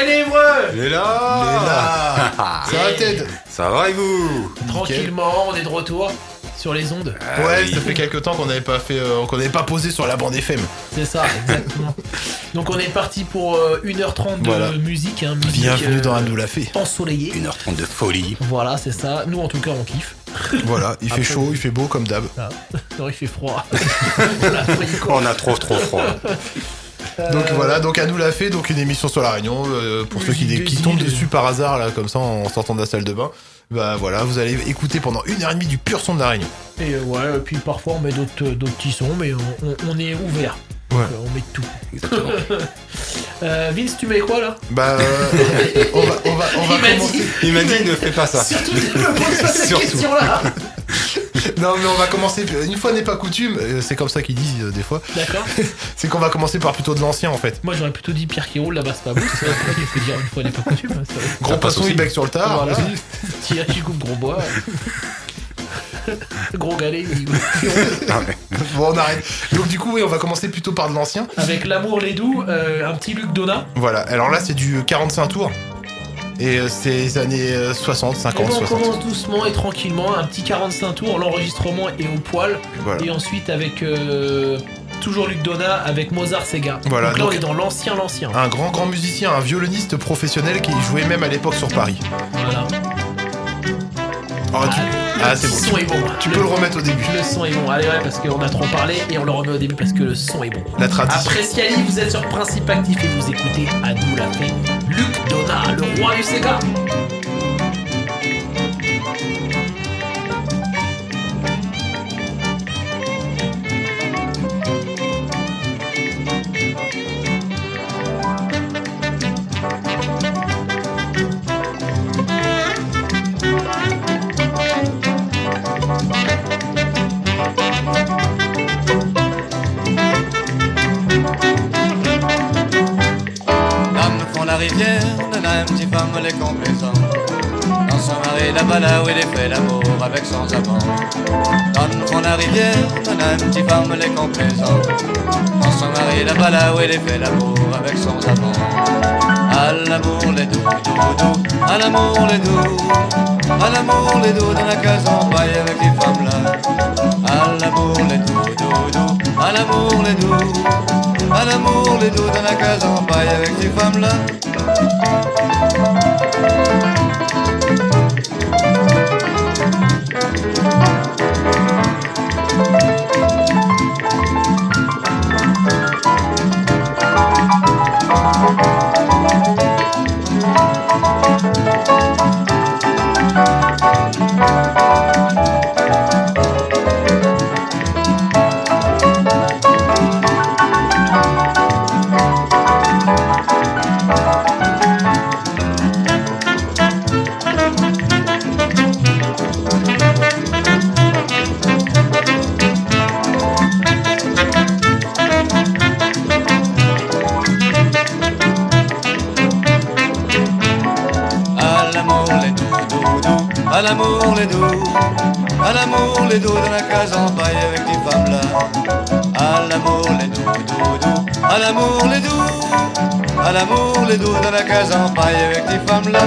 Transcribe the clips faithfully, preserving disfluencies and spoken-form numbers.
Maëlèvre. Il est là. Il est là. Ça va, Ted? Ça va et vous? Tranquillement, on est de retour sur les ondes. Ah, Ouais, oui. ça fait quelques temps qu'on n'avait pas fait, euh, qu'on n'avait pas posé sur la bande F M. C'est ça, exactement. Donc on est parti pour euh, une heure trente de Voilà. musique, hein, musique Bienvenue euh, dans Un nous l'a fait. ensoleillée. une heure trente de folie. Voilà, c'est ça. Nous en tout cas, on kiffe. Voilà, il fait Après- chaud, il fait beau comme d'hab. Ah. Non, il fait froid. On a pris quoi. On a trop trop froid. Donc Euh, voilà, donc À nous l'a fait, donc une émission sur la Réunion. euh, pour ceux qui, Musique qui des tombent îles. dessus par hasard là, comme ça, en sortant de la salle de bain. Bah voilà, vous allez écouter pendant une heure et demie du pur son de la Réunion. Et euh, ouais, et puis parfois on met d'autres d'autres petits sons, mais on, on- on est ouvert. Ouais. Donc, euh, on met tout. Exactement. Euh, Vince, tu mets quoi là? Bah, euh, on va, on va, on va Il m'a commencer. dit- Il m'a dit ne fais pas ça. Surtout, ne me pose pas cette Surtout. question-là. Non, mais on va commencer. Une fois n'est pas coutume, euh, c'est comme ça qu'ils disent euh, des fois. D'accord. C'est qu'on va commencer par plutôt de l'ancien en fait. Moi j'aurais plutôt dit Pierre qui roule là-bas, c'est pas beau. C'est vrai qu'il faut dire une fois n'est pas coutume. hein, ça va. Gros passe poisson, aussi. il bec sur le tard. Voilà. Tirage, il coupe gros bois. Gros galet. il- Ah, mais- Bon, on arrête. Donc du coup, oui, on va commencer plutôt par de l'ancien. Avec l'amour les doux, euh, un petit Luc Donat. Voilà. Alors là, c'est du quarante-cinq tours. Et euh, c'est les années euh, soixante, Et cinquante, ben, on soixante. commence doucement et tranquillement, un petit quarante-cinq tours, l'enregistrement est au poil. Voilà. Et ensuite avec euh, toujours Luc Donat avec Mozart Sega. Voilà, donc là donc- on est dans l'ancien l'ancien. Un grand, grand musicien, un violoniste professionnel qui jouait même à l'époque sur Paris. Voilà. Ah, tu... ah c'est Le bon. son Tu, est bon. tu peux le remettre au début. Le son est bon. Allez ouais parce qu'on a trop parlé et on le remet au début parce que le son est bon. La tradition. Après Ciali, vous êtes sur Principe Actif et vous écoutez À nous la fait Luc Donat, le roi du Sega. L'homme fond la rivière, donne un petit femme les complaisants. Dans son mari là-bas là où il est fait l'amour avec son amant. L'homme fond la rivière, donne un petit femme les complaisants. Dans son mari là-bas là où il est fait l'amour avec son amant. À l'amour les doux, doux, doux, à l'amour les doux, à l'amour les doux dans la case en paille avec les femmes là. À l'amour les doux, doux, doux, à l'amour les doux. À l'amour, les dos dans la case en paille avec ces femmes-là. À l'amour, les doux, doux, doux. À l'amour, les doux. À l'amour, les doux dans la case en paille avec les femmes-là. À l'amour, les doux, doux, doux. À l'amour, les doux. À l'amour, les doux dans la case en paille avec les femmes-là.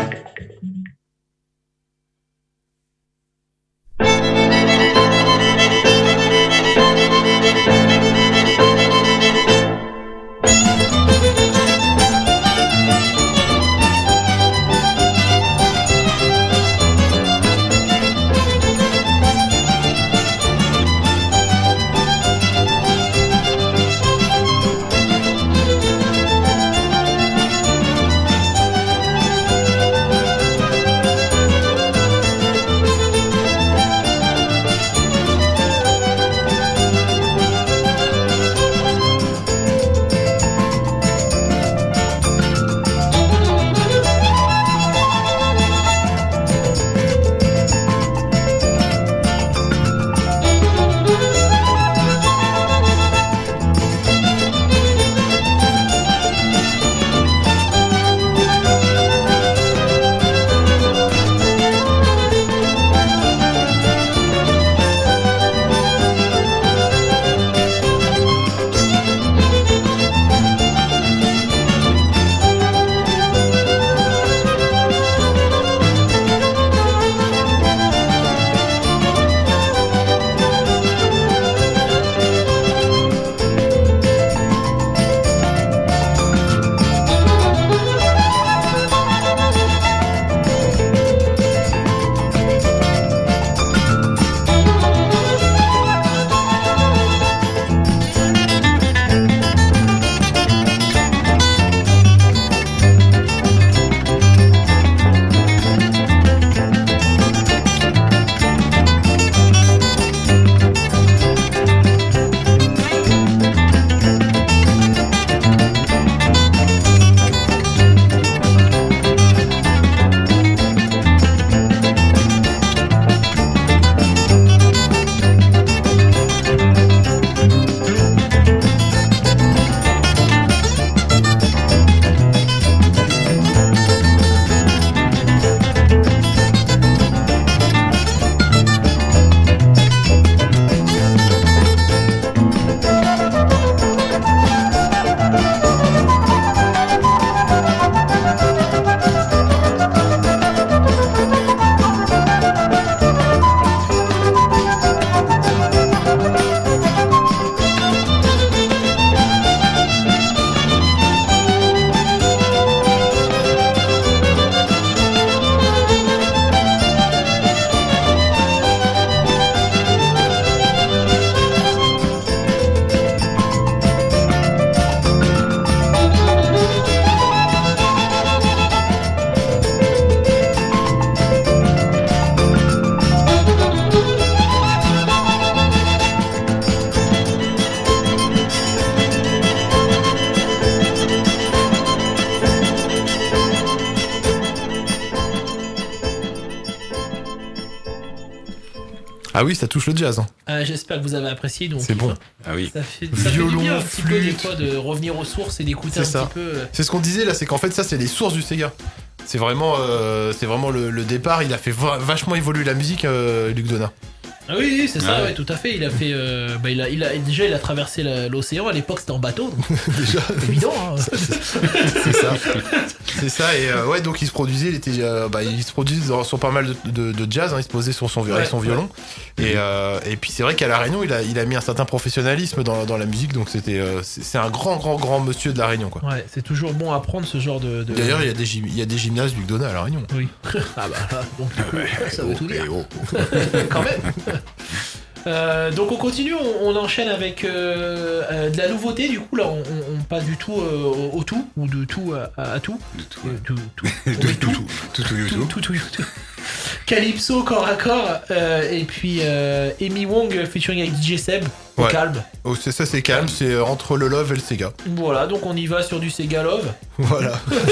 Ah oui, ça touche le jazz. Hein. Euh, j'espère que vous avez apprécié. Donc, C'est bon. Ah oui. Ça fait, ça Violon, fait du bien un petit peu des flûte. fois de revenir aux sources et d'écouter C'est un ça. petit peu. euh, C'est ce qu'on disait là, c'est qu'en fait ça c'est les sources du Sega. C'est vraiment, euh, c'est vraiment le, le départ. Il a fait va- vachement évoluer la musique, euh, Luc Donat. Ah oui, oui c'est ça, Ah ouais. ouais, tout à fait. Il a fait, euh, bah, il a, il a, déjà, il a traversé la- l'océan. À l'époque, c'était en bateau, donc Déjà, évident. Hein. c'est ça. C'est ça. Et euh, ouais, donc il se produisait, il était, euh, bah, il se produisait dans- sur pas mal de, de- de jazz. Hein, il se posait sur son, vi- avec Ouais, son violon. Et, euh, et puis c'est vrai qu'à la Réunion, il a, il a mis un certain professionnalisme dans, dans la musique. Donc c'était, euh, c'est c'est un grand, grand, grand monsieur de la Réunion, quoi. Ouais, c'est toujours bon à prendre ce genre de. de- D'ailleurs, il y a des, gym- il y a des gymnases Luc Donat à la Réunion. Oui. Ah bah là, donc du coup, ça veut tout dire. Et oh. Quand même. Euh, donc on continue, on, on enchaîne avec euh, euh, de la nouveauté. Du coup là, on, on- on passe du tout euh, au, au tout ou de tout à, à tout. De tout. Euh, tout, tout. Tout, On met tout, tout, tout, tout, tout, YouTube. tout, tout, tout. Calypso corps à corps euh, et puis euh, Amy Wong featuring avec D J Seb. Au Ouais. calme. Oh, c'est ça, c'est calme. C'est euh, entre le Love et le Sega. Voilà, donc on y va sur du Sega Love Voilà.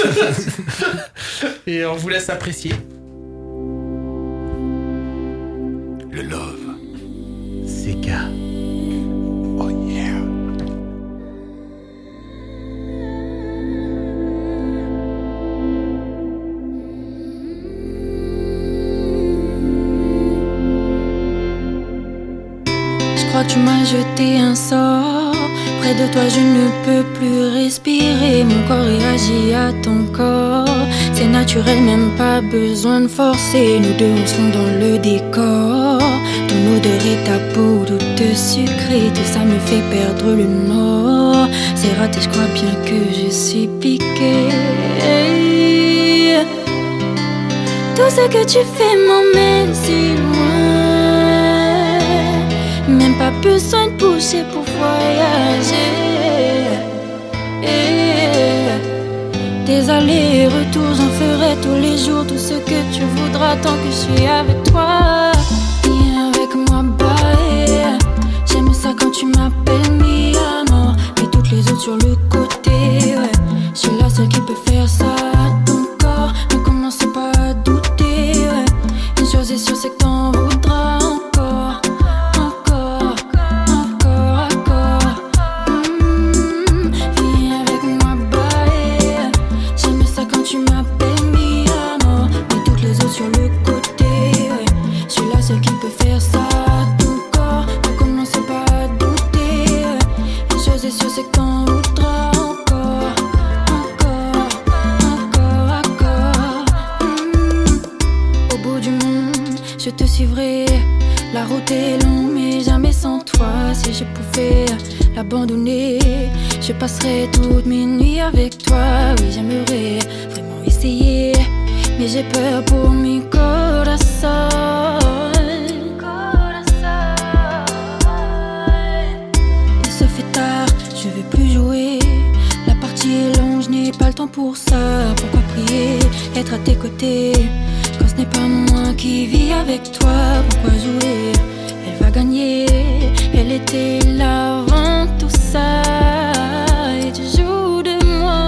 et on vous laisse apprécier. Le love. Sega. Oh yeah. Je crois que tu m'as jeté un sort. Près de toi je ne peux plus respirer. Mon corps réagit à ton corps. C'est naturel, même pas besoin de forcer. Nous deux on se fond dans le décor. Ton odeur et ta peau toute sucrée. Tout ça me fait perdre le nord. C'est raté, je crois bien que je suis piquée. Tout ce que tu fais m'emmène si loin. Même pas besoin de pousser pour voyager. Tes allers-retours, j'en ferai tous les jours. Tout ce que tu voudras tant que je suis avec toi. Viens avec moi, bye. J'aime ça quand tu m'appelles mi amour. Et toutes les autres sur le côté, ouais. Je suis la seule qui peut faire ça à ton corps. Ne commence pas à douter, ouais. Une chose est sûre, c'est que t'en voudras encore. Encore, encore, encore. Mmh, viens avec moi, bye. J'aime ça quand tu m'appelles mi amour. Et toutes les autres sur le côté, ouais. Je suis la seule qui peut faire ça à ton corps. Ne commence pas à douter, ouais. Une chose est sûre, c'est que t'en voudras encore. Encore, encore, encore. Mmh. Au bout du monde, je te suivrai. La route est longue, mais jamais sans toi. Si je pouvais l'abandonner, je passerais toutes mes nuits avec toi. Oui, j'aimerais vraiment essayer, mais j'ai peur pour mi corazón. Il se fait tard, je veux plus jouer. La partie est longue, je n'ai pas le temps pour ça. Pourquoi prier, être à tes côtés quand ce n'est pas moi qui vis avec toi? Pourquoi jouer? Elle va gagner, elle était là avant tout ça. Et tu joues de moi.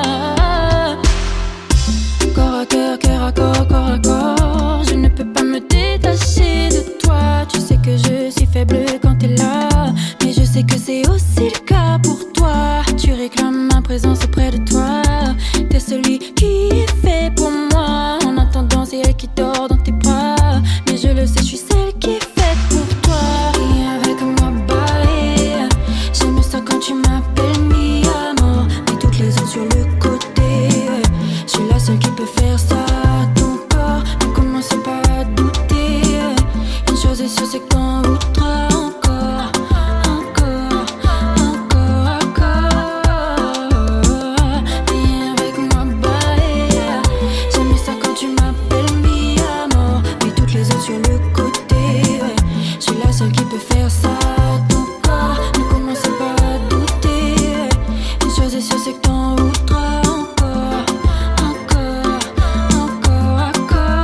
Corps à cœur, cœur à corps, corps à corps. Je ne peux pas me détacher de toi. Tu sais que je suis faible quand t'es là, mais je sais que c'est aussi le cas pour toi. Tu réclames ma présence auprès de toi. T'es celui qui est fait pour moi. En attendant, c'est elle qui dort dans tes bras. Mais je le sais, je suis celle qui est faite pour toi. Viens avec moi, bye. J'aime ça quand tu m'appelles mi amour. Et toutes les autres sur le côté, ouais. Je suis la seule qui peut faire ça à ton corps. Ne commence pas à douter, ouais. Une chose est sûre, c'est que t'en voudras encore. Encore, encore, encore. Viens avec moi, bye. J'aime ça quand tu m'appelles mi amour. Et toutes les autres sur le côté, ouais. Je suis la seule qui peut faire ça à ton corps. Ne commence pas à douter, ouais. Une chose est sûre, c'est que t'en voudras encore. Encore, encore, encore.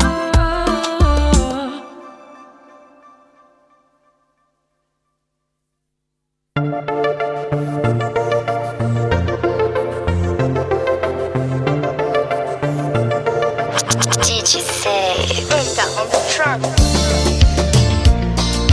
D J say, put that on the track.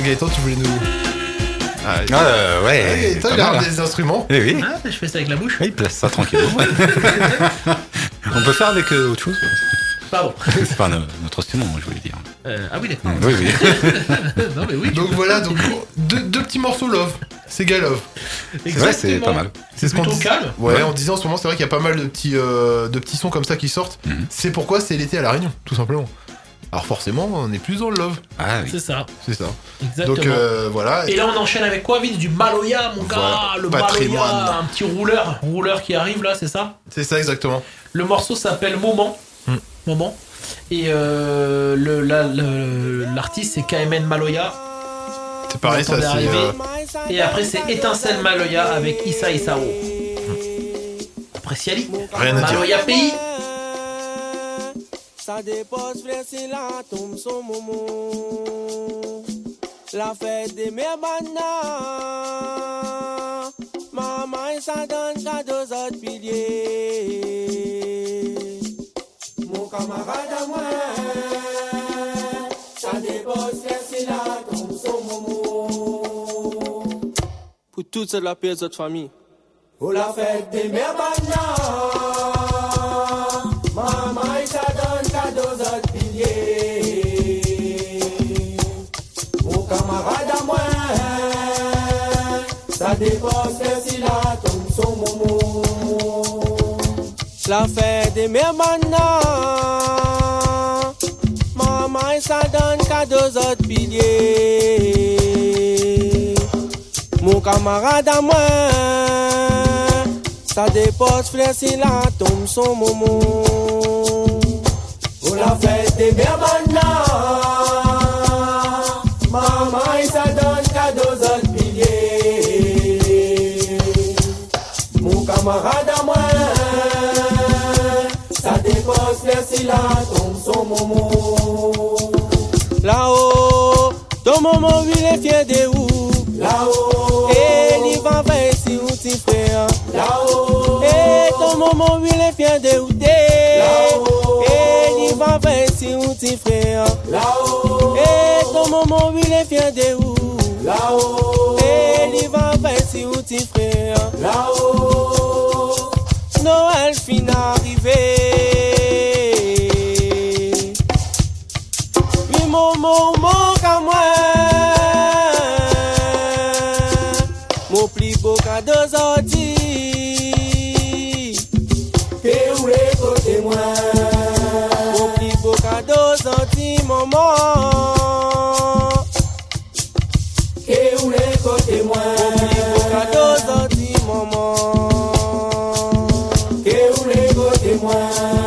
Gaëtan, tu voulais nous... Ah, euh, ouais. Ouais, Gaëtan, il a ramené des instruments. Eh oui. Ah, je fais ça avec la bouche. Oui, il place ça tranquillement. On peut faire avec euh, autre chose. Pardon. C'est pas no- notre instrument, je voulais dire. Euh, ah oui, d'accord. Oui, oui. Non, mais oui. Donc voilà, donc deux, deux petits morceaux Love. Sega Love. Ouais, c'est pas mal. C'est ce qu'on Plutôt dit- calme. Ouais, Ouais. on disait en ce moment, c'est vrai qu'il y a pas mal de petits, euh, de petits sons comme ça qui sortent. Mhm. C'est pourquoi c'est l'été à La Réunion, tout simplement. Alors forcément, on est plus dans le Love. Ah oui. C'est ça, C'est ça. exactement. Donc euh, voilà. Et là, on enchaîne avec quoi, Vince? Du Maloya, mon gars. Voilà, Le patrimoine. Maloya, un petit rouleur. Rouleur qui arrive là, c'est ça? C'est ça exactement. Le morceau s'appelle Moment. Hmm. Moment. Et euh, le, la- le- l'artiste, c'est K M N Maloya. C'est pareil, Vous ça entendez c'est. arriver. euh, Et après, c'est Étincelle Maloya avec Issa Isao. Après, Siali. Rien à dire. Maloya Pays. Ça dépose, frère, c'est là, tombe son moment. La fête des mères bana. Maman, et ça donne qu'à deux autres piliers. Mon camarade à moi. Ça dépose, frère, c'est là, tombe son moment. Pour toute cette la paix de notre famille. Oh, la fête des mères bana. Maman, il ça donne cadeau autres piliers. Mon camarade à moi, ça dépasse si la tombe son moment. La fête des mères mana. Maman, il ça donne cadeau autres piliers. Mon camarade à moi, ça dépasse frère si la tombe son moment. Pour la fête des Berbana, maman il ça donne cadeaux autres piliers. Mon camarade à moi, ça dépasse frère si la tombe son moment. Là-haut, ton moment il est fier de où? Là-haut, et il va vers si ou ti frère. Là-haut, et ton moment il est fier de où t'es. Là-haut, et il va vers si ou ti frère. Là-haut, et ton moment il est fier de où. Là-haut, et il va vers si ou ti frère. Là-haut, Noël fin arrivé. Oui mon moment qu'à moi. Mon plus beau cadeau sorti. Que où est côté moi. Mon plus beau cadeau sorti maman. Que où est côté moi. Mon plus beau cadeau sorti maman. Que où est côté moi.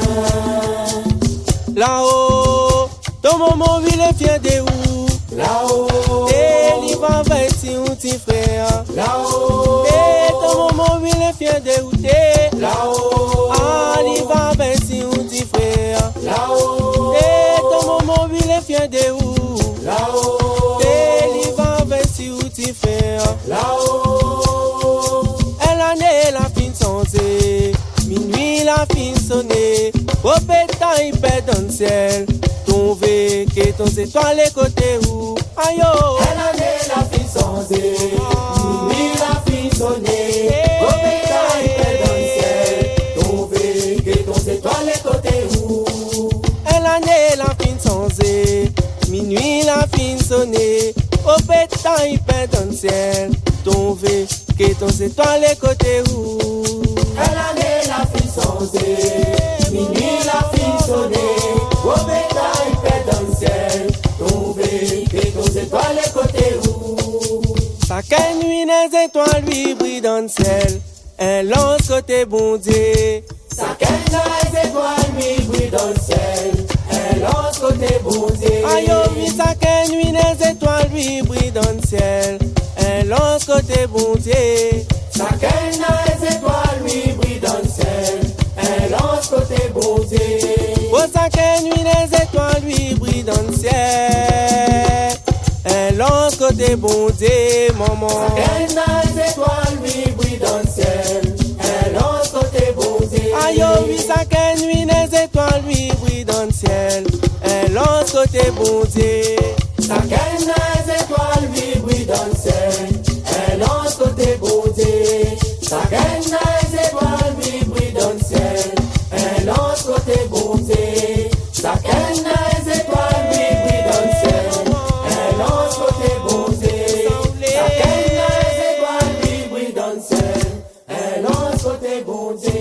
Là-haut, ton maman il est fier de où. Là-haut, et il va vers si ou ti frère. Là-haut, et ton maman il est fier de où t'es. Là-haut, ah il va vers si ou ti frère. Là-haut, et ton maman il est fier de où. Là-haut, et il va vers si ou ti frère. Là-haut, elle en est la fin sensée. Minuit la fin sonnée. Au pétard il pète dans le ciel. Ton V, que ton étoile les côtés où. Aïe oh. Elle en est la fille sensée. Minuit la fille sonnée. Au pétard il pète dans le ciel. Ton V, que ton étoile les côtés où. Elle en est la fille sensée. Minuit la fille sonnée. Au pétard il pète dans le ciel. Ton V, que ton étoile les côtés où. Elle en est la fille sensée. Minuit la fille sonnée. Au pétard il pète dans le ciel. Ton V, que ton étoile les côtés où. Chaque nuit les étoiles lui brillent dans le ciel. Elle lance côté bon Dieu. Chaque nuit les étoiles lui brillent dans le ciel. Elle lance côté bon Dieu. Aïe oui, chaque nuit les étoiles lui brillent dans le ciel. Elle lance côté bon Dieu. Chaque nuit les étoiles lui brillent dans le ciel. Elle lance côté bon Dieu. Oh, chaque nuit les étoiles lui brillent dans le ciel. Elle lance côté bon Dieu, maman. Chaque nuit les étoiles lui brillent dans le ciel. Elle lance côté bon Dieu. Aïe oui, chaque nuit les étoiles lui brillent dans le ciel. Elle lance côté bon Dieu. Chaque nuit les étoiles lui Chacun a les étoiles qui brillent dans le ciel, un l'autre côté bronzé. Chacun a les étoiles qui brillent dans le ciel, un l'autre côté bronzé. Chacun a les étoiles qui brillent dans le ciel, un l'autre côté bronzé.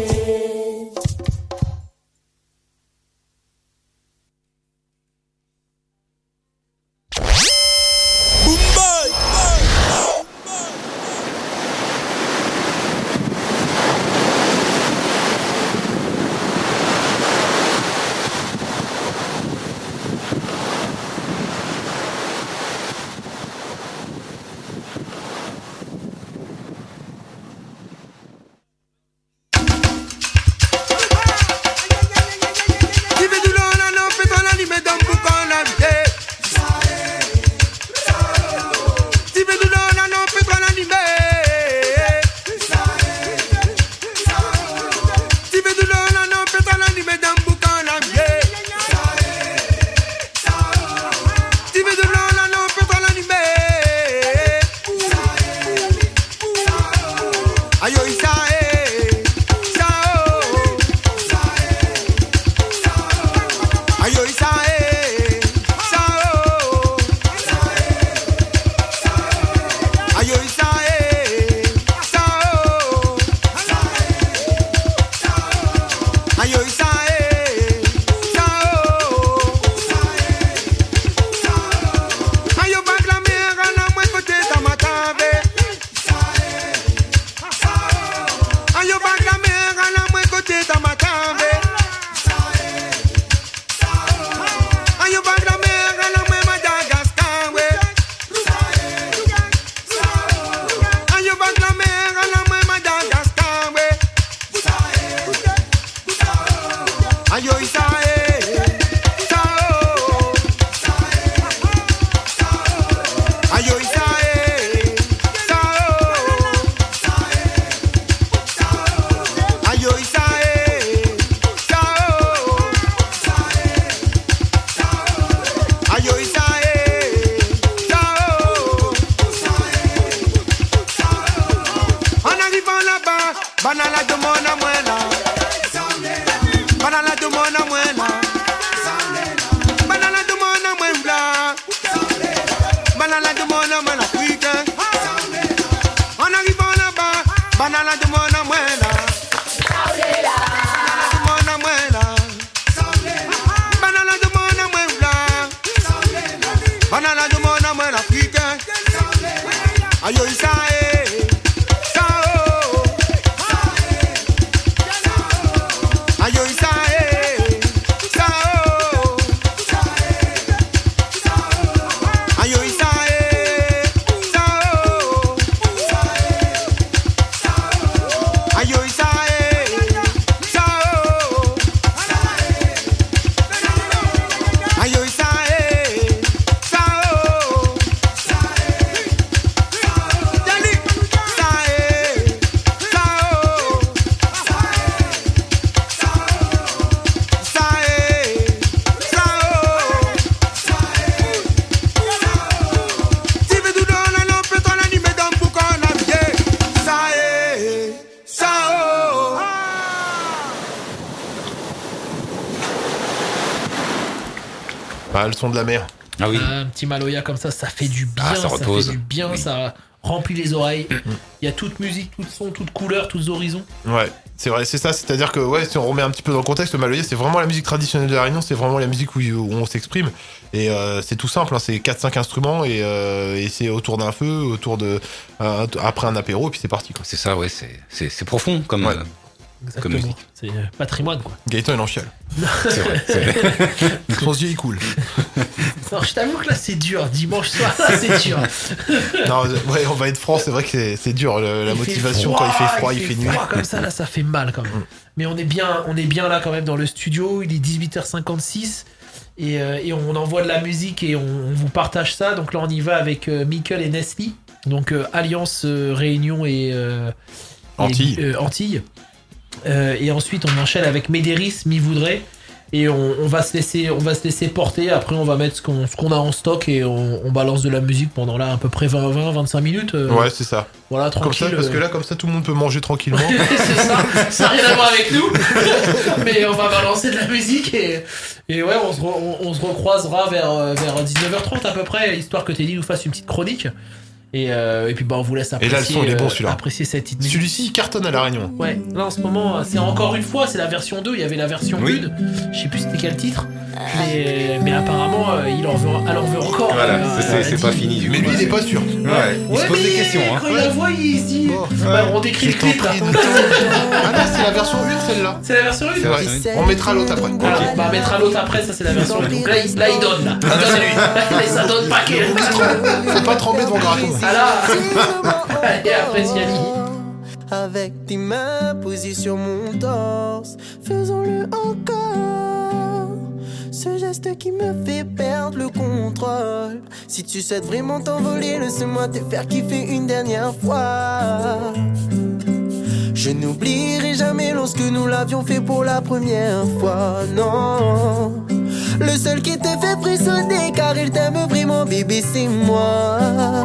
Ah, le son de la mer. Ah oui. Un petit Maloya comme ça, ça fait du bien, Ah, ça ça, repose. fait du bien, Oui. ça remplit les oreilles. Il y a toute musique, tout son, toute couleur, tous horizons. Ouais, c'est vrai, c'est ça. C'est-à-dire que, ouais, si on remet un petit peu dans le contexte, le Maloya, c'est vraiment la musique traditionnelle de la Réunion, c'est vraiment la musique où, où on s'exprime. Et euh, c'est tout simple, hein, c'est quatre cinq instruments et, euh, et c'est autour d'un feu, autour de. Euh, après un apéro, et puis c'est parti, quoi. C'est ça, ouais, c'est, c'est, c'est profond comme, Ouais. euh, Exactement. musique. C'est euh, patrimoine, quoi. Gaëtan, il en chiale. c'est vrai. C'est vrai. Son yeux, il coule. Non, je t'avoue que là, c'est dur. Dimanche soir, là, c'est dur. Non, ouais, on va être franc, c'est vrai que c'est, c'est dur, le- la Il motivation fait quand il fait froid, il fait, nuit. froid comme ça, là, ça fait mal quand même. Mais on est bien, on est bien là quand même dans le studio. Il est dix-huit heures cinquante-six et, euh, et on envoie de la musique et on, on vous partage ça. Donc là, on y va avec euh, Mikkel et Nestlé. Donc euh, Alliance euh, Réunion et, euh, et, Antilles. euh, Antilles. Euh, et ensuite, on enchaîne avec Médéris, Mi Voudrait. et on, on va se laisser, on va se laisser porter. Après, on va mettre ce qu'on, ce qu'on a en stock et on, on balance de la musique pendant là à peu près vingt à vingt-cinq minutes. Euh, Ouais, c'est ça. Voilà, Comme tranquille. ça, parce euh. que là, comme ça, tout le monde peut manger tranquillement. c'est ça, ça n'a rien à voir avec nous. Mais on va balancer de la musique et, et ouais, on se, re- on, on se recroisera vers, euh, vers dix-neuf heures trente à peu près, histoire que Teddy nous fasse une petite chronique. Et, euh, et puis bah on vous laisse apprécier, là, le son, il est bon, euh, celui-là. apprécier cette petite musique. Celui-ci, il cartonne à La Réunion. Ouais, là en ce moment, c'est encore une fois, c'est la version deux, il y avait la version Oui. Rude, je sais plus c'était quel titre, mais, mais apparemment euh, il en veut, elle en veut encore. Voilà, Euh, c'est- c'est elle c'est dit- pas fini du Mais coup. lui, il est pas sûr. Ouais, il Ouais, se pose mais des questions. Hein. quand il la voit, il se dit. Oh, Bah, on décrit le Je t'en clip là. prie, ne t'en- Ah non, c'est la version une, celle-là. C'est la version C'est une. vrai. On mettra l'autre après. Voilà, bah on mettra l'autre après, ça c'est la version une. Donc là, il, là, il donne là. Ah, c'est lui. Là, ça donne paquet. Faut pas trembler devant Graton. Ah là. Et après, Ziali. Avec tes mains posées sur mon torse, faisons-le encore. Ce geste qui me fait perdre le contrôle. Si tu souhaites vraiment t'envoler, laisse-moi te faire kiffer une dernière fois. Je n'oublierai jamais lorsque nous l'avions fait pour la première fois, non. Le seul qui te fait frissonner car il t'aime vraiment, bébé, c'est moi.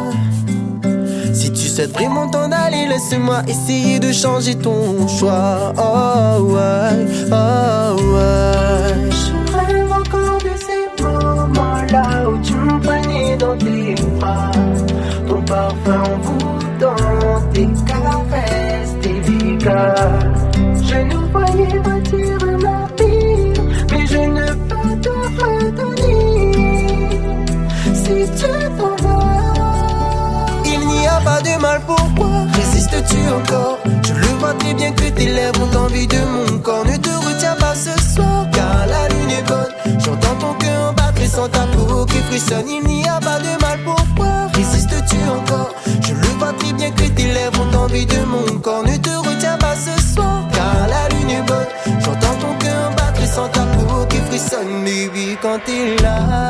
Si tu souhaites vraiment t'en aller, laisse-moi essayer de changer ton choix. Oh ouais, oh ouais. Je rêve encore de ces moments-là où tu me prenais dans tes bras. Ton parfum envoûtant, tes caresses délicates. Je nous voyais bâtir ma vie, mais je ne peux te retenir. Si tu t'en vas, il n'y a pas de mal, pourquoi résistes-tu encore? Je le vois très bien que tes lèvres ont envie de mon corps. Ne te retiens pas ce soir, car la lune est bonne. J'entends ton cœur battre et sans ta peau qui frissonne. Il n'y a pas de mal, pourquoi résistes-tu encore? Je le vois très bien que tes lèvres ont envie de mon corps. Ne te retiens pas ce soir, car la lune est bonne. J'entends ton cœur battre et sans ta peau qui frissonne. Baby, quand t'es là,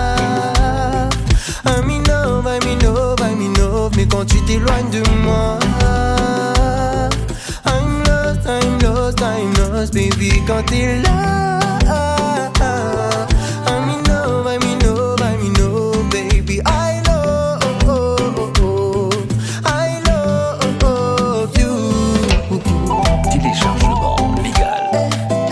I'm in love, I'm in love, I'm in love. Mais quand tu t'éloignes de moi, I'm lost, I'm lost, I'm lost. Baby, quand t'es là, I'm in love, I'm in love, I'm in love. Baby, I love, I love you. Téléchargement légal.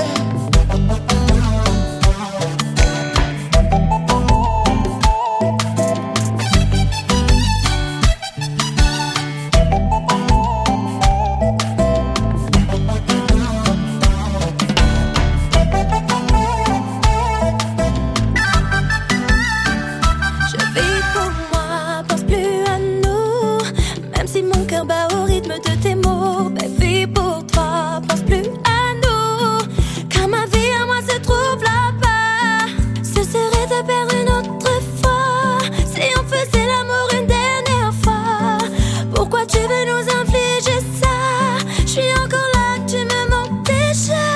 Je vis pour moi, pense plus à nous. Même si mon cœur bat au rythme de tes mots. Mais vis pour toi, pense plus à nous. Car ma vie à moi se trouve là-bas. Ce serait de perdre une autre fois. Si on faisait l'amour une dernière fois. Pourquoi tu veux nous infliger ça? Je suis encore là, tu me manques déjà.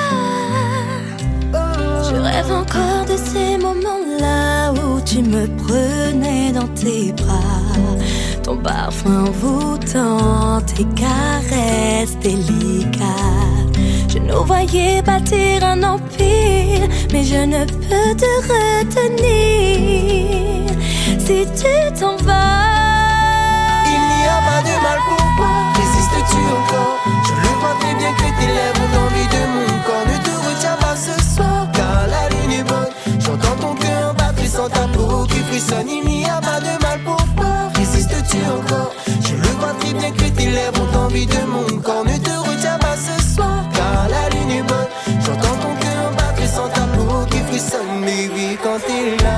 Je rêve encore de ces moments-là où tu me prenais dans tes bras. Ton parfum envoûtant, tes caresses délicates. Je nous voyais bâtir un empire, mais je ne peux te retenir. Si tu t'en vas, Il n'y a pas de mal, pourquoi résistes-tu encore? Je le vois très bien que tes lèvres ont envie de mon corps. Ne te retiens pas ce soir, car la lune est bonne. J'entends ton cœur battre et sans ta peau qui frissonne. Il n'y a pas de mal, pourquoi résistes-tu encore? Je le vois très bien que tes lèvres ont envie de mon corps. Ne te retiens pas ce soir, car la lune est bonne. J'entends ton cœur battre et sans ta peau qui frissonne. Baby, quand t'es là,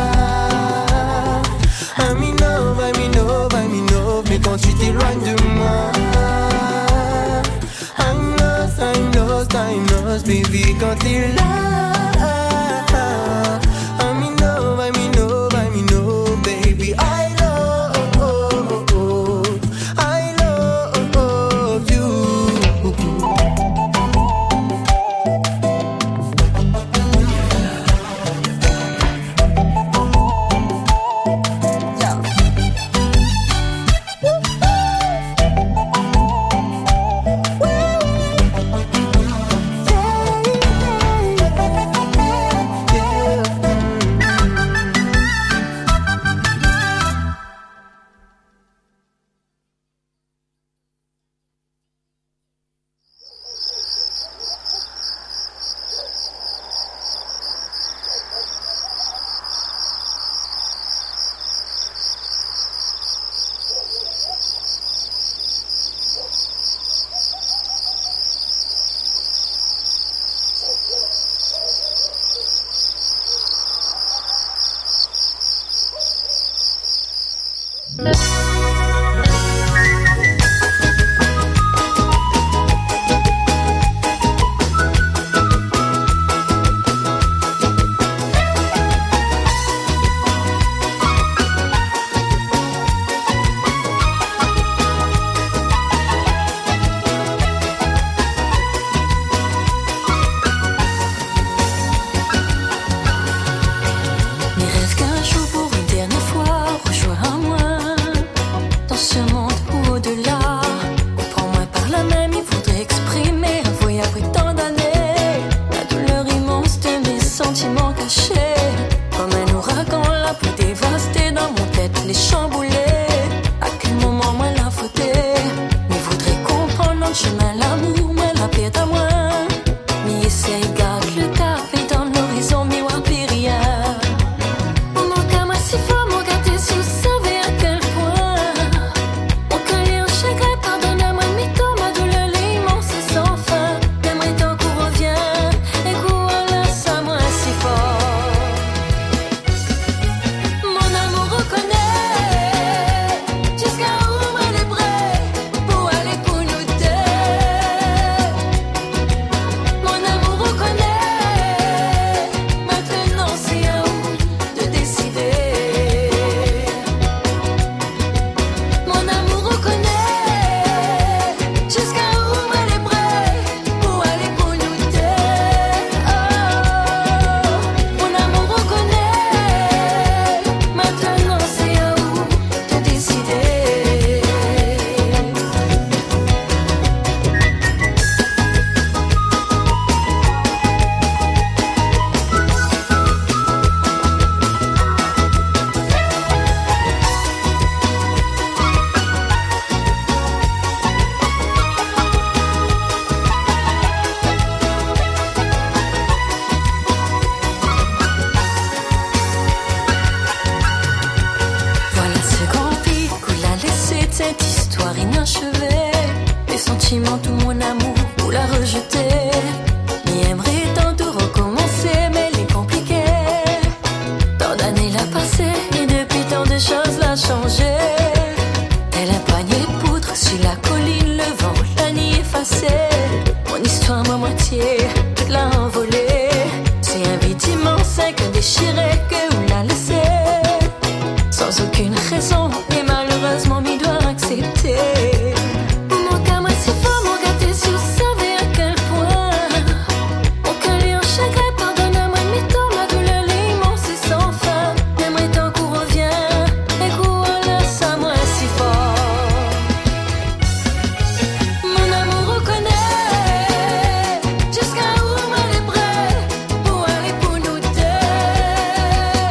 I'm in love, I'm in love, I'm in love. Mais quand tu t'éloignes de moi, I'm lost, I'm lost, I'm lost. Baby, quand t'es là, I'm in love, I'm in love, I'm in love. Baby, I love, I love you. Jusqu'à où mal est prêt pour aller pour nous deux.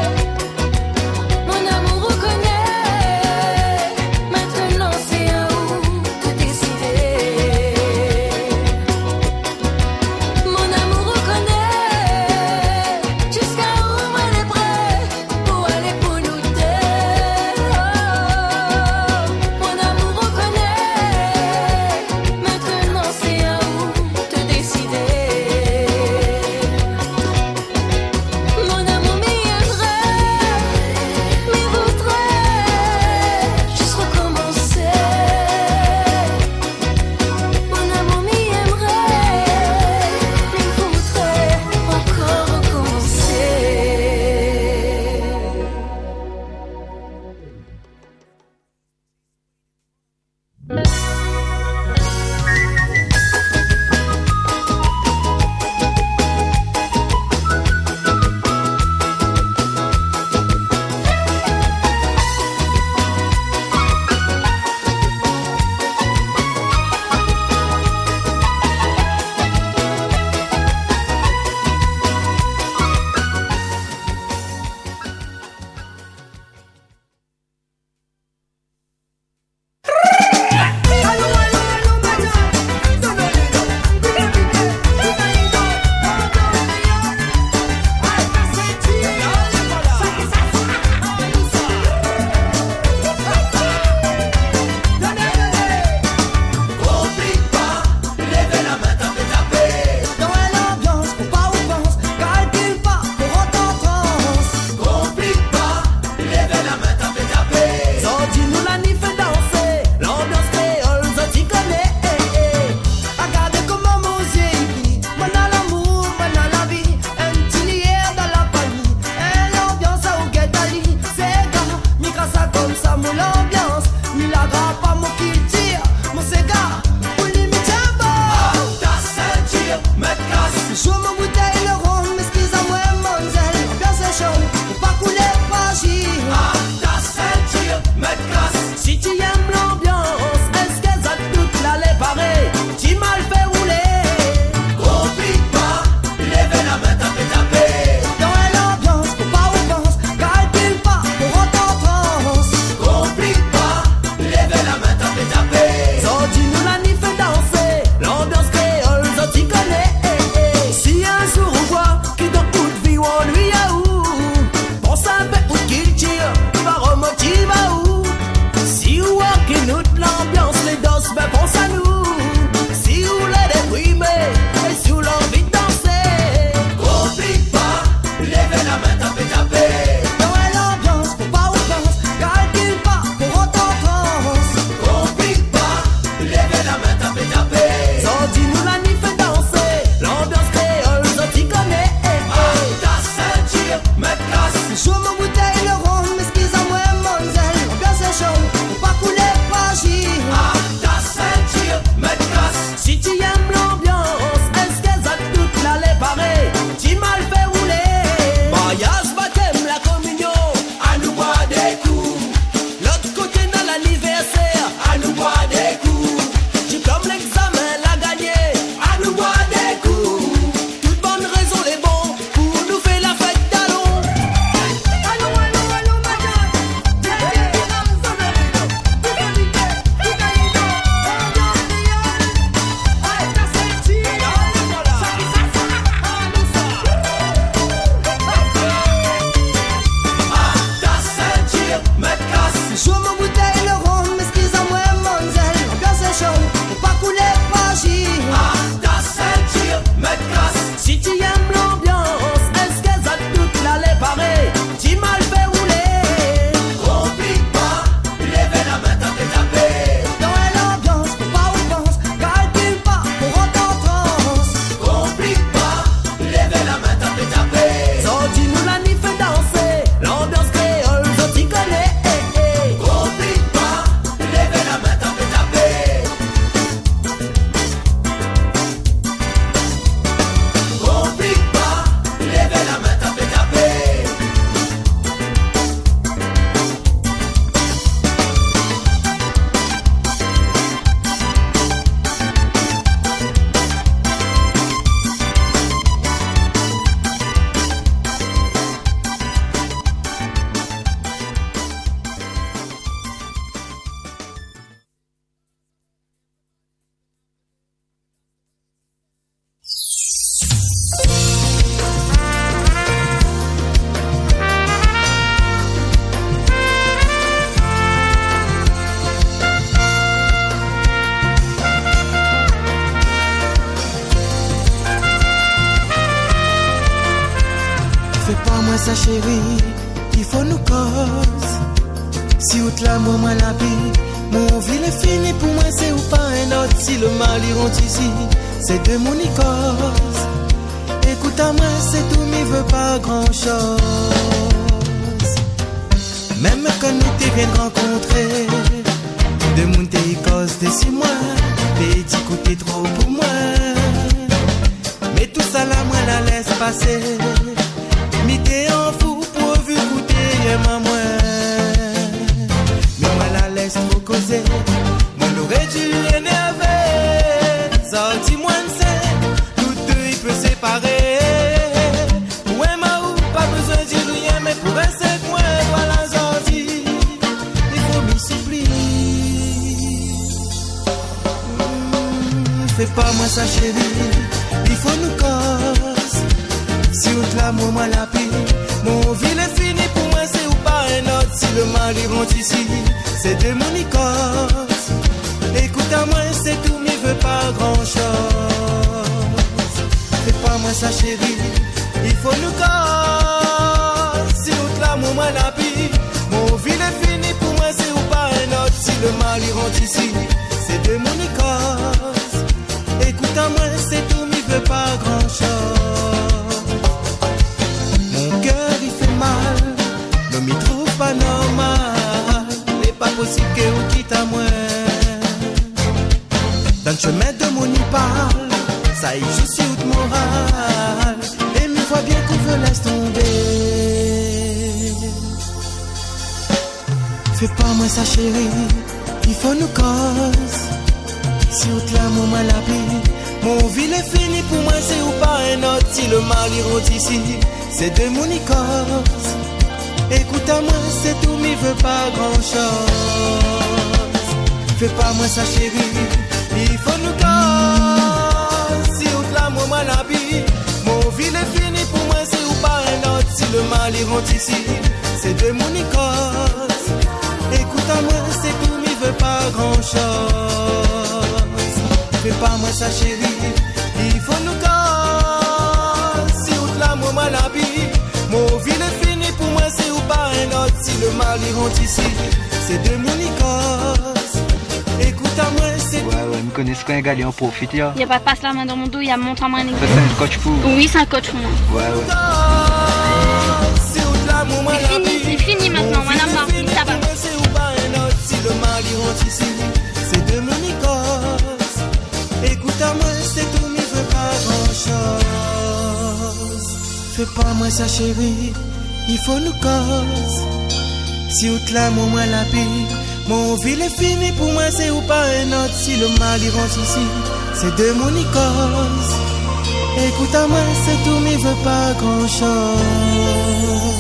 Fais pas moi ça chérie, il faut nous cause. Si out l'amour moi la vie, mon ville est fini pour moi c'est ou pas un autre. Si le mal iront ici, c'est de mon cause. Écoute à moi c'est tout, m'y veut pas grand chose. Même quand nous t'es bien rencontrés, de mon t'es cause de si moi, t'es dit que t'es trop pour moi. Mais tout ça là moi la laisse passer. Mi t'es en fou pour vu goûter ma moi. Mais moi la laisse trop causer. Moi l'aurais dû énerver. Sorti moi ne sais, nous deux il peut séparer. Ouais ma ou pas besoin de dire rien, mais pour rester avec moi voilà sorti. Il faut m'y supplier. Mmh, fais pas moi ça chérie, il faut nous cause. Si out l'amour moi la pire, mon ville est fini pour moi c'est ou pas un autre. Si le mal il rentre ici, c'est de mon cause. Écoute à moi c'est tout, m'y veut pas grand chose. Fais pas moi ça chérie, il faut nous cause. Si out l'amour moi la pire, mon ville est fini pour moi c'est ou pas un autre. Si le mal il rentre ici, c'est de mon cause. Écoute à moi c'est tout, m'y veut pas grand chose. Mon cœur il fait mal, ne m'y trouve pas normal. N'est pas possible que vous quitte à moi. Dans le chemin de mon y parle, ça y joue sur le moral. Et m'y voit bien qu'on veut laisse tomber. Fais pas moi ça chérie, il faut nous cause. Si out l'amour moi la vie, mon ville est fini pour moi c'est ou pas un autre. Si le mal il rentre ici, c'est de mon cause. Écoute à moi c'est tout, m'y veut pas grand chose. Fais pas moi ça chérie, il faut nous cause. Si out l'amour moi la vie, mon ville est fini pour moi c'est ou pas un autre. Si le mal il rentre ici, c'est de mon cause. Écoute à moi c'est tout, m'y veut pas grand chose. Fais pas moi ça chérie, il faut nous cause. Si out l'amour moi la vie, mon ville est fini pour moi c'est ou pas un autre. Si le mal il rentre ici, c'est de mon cause. Écoute à moi c'est Ouais ouais, me connaissent quand égal et en profite ya. Il y a pas passe la main dans mon dos, il y a montre en main. Ça c'est un coach pour. Oui c'est un coach pour moi. Ouais ouais. Si out l'amour moi la vie, c'est fini maintenant, voilà marre, ça va. C'est ou pas un autre. Si le mal il rentre ici, c'est de mon cause. Écoute à moi c'est tout, m'y veut pas grand chose. Fais pas moi ça chérie, il faut nous cause. Si out l'amour moi la pire, mon ville est fini pour moi c'est ou pas un autre. Si le mal il rentre ici, c'est de mon cause. Écoute à moi c'est tout, m'y veut pas grand chose.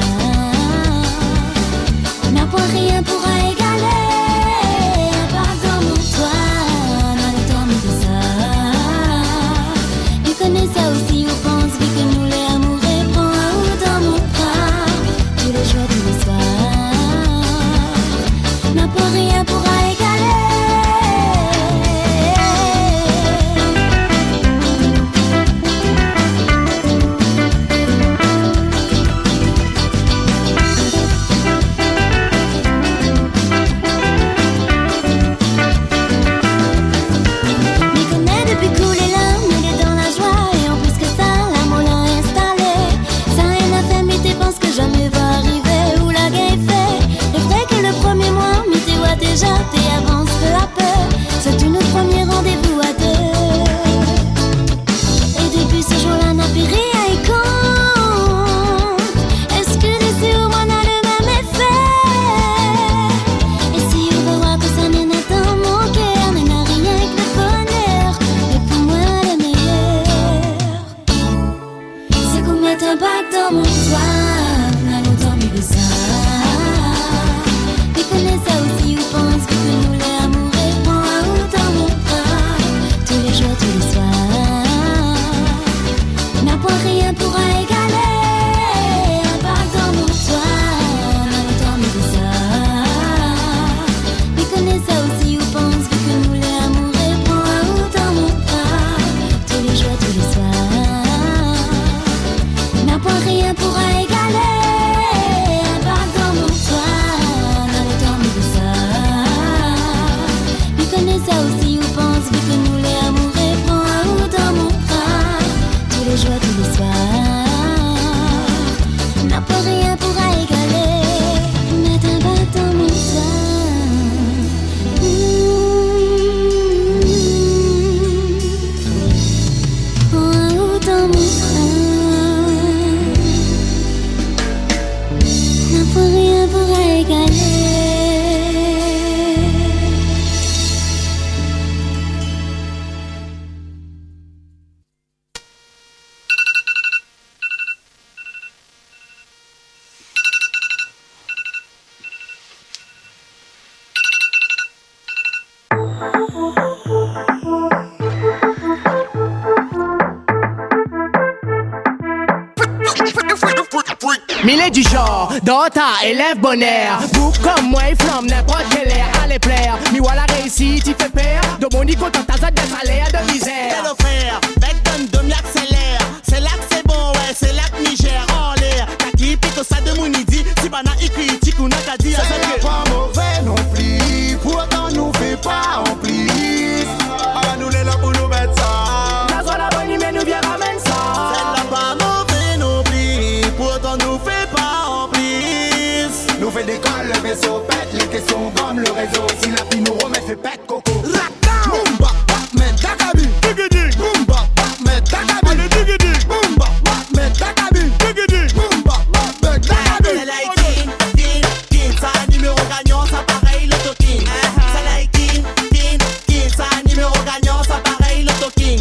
Rien pourra égaler, pardon. pour rien pourra égaler. M'y connaît depuis couler l'âme, il est dans la joie. Et en plus que ça, l'amour l'a installé. Ça rien à faire, mais t'es penses que jamais va arriver où la guerre est fait. Le vrai que le premier mois, mais t'es vois déjà, t'es avance peu à peu. C'est tout notre premier rendez-vous à deux. Et depuis ce jour-là, n'a plus rien y compte. Est-ce que laisser au moins n'a le même effet? Et si on veut voir que ça n'est dans mon cœur, n'est n'a rien que le bonheur. Mais pour moi, le meilleur, c'est qu'on mette un bac dans mon toit. N'a longtemps mis ça. Tu connais ça aussi ou pense que nous l'amour et prend un ou dans mon bras. Tous les jours, tous les soirs. N'a point rien pourra égaler. Un bac dans mon toit. N'a longtemps mis ça. Tu connais ça aussi ou pense que nous l'amour et prend un ou dans mon bras. Tous les jours, tous les soirs. N'a point rien pourra égaler. Un bac dans mon toit. N'a longtemps mis ça. Tu connais ça aussi ou pense que nous l'amour et prend un ou dans mon bras. Tous les jours, tous les soirs. N'a pas rien pourra égaler. Mettre un bac dans mon toit. Mmh. Prend un ou dans mon bras. N'a pas rien pourra égaler. Mille est du genre, dans ta élève bonheur. Vous comme moi, il flamme n'importe quel air. Allez plaire, mi voilà réussi, tu fais peur. De mon niveau, dans ta zone de salaire de misère. C'est le frère, bec donne de m'accélère. C'est là que c'est bon, ouais, c'est là que Niger en l'air. T'as qui pique ça de mon idi. Si bana y critique ou n'a qu'à dire. C'est pas mauvais non plus. Pourtant nous fait pas en plus. Ah, nous les là pour nous mettre ça. La zone à bonne, mais nous viens ramène ça. C'est là pas mauvais non plus. Pourtant nous fait pas en plus. Nous fait des cols, le vaisseau pète. Les questions comme le réseau. Si la vie nous remet, fait pète coco. Boomba, Batman, Takabi. Boomba, Batman, Takabi. Boomba, Batman, Takabi. Boomba, Batman, Takabi. C'est like king, king, king. Ça numéro gagnant, ça pareil le toking. C'est like king, king, king. Ça numéro gagnant, ça pareil le toking.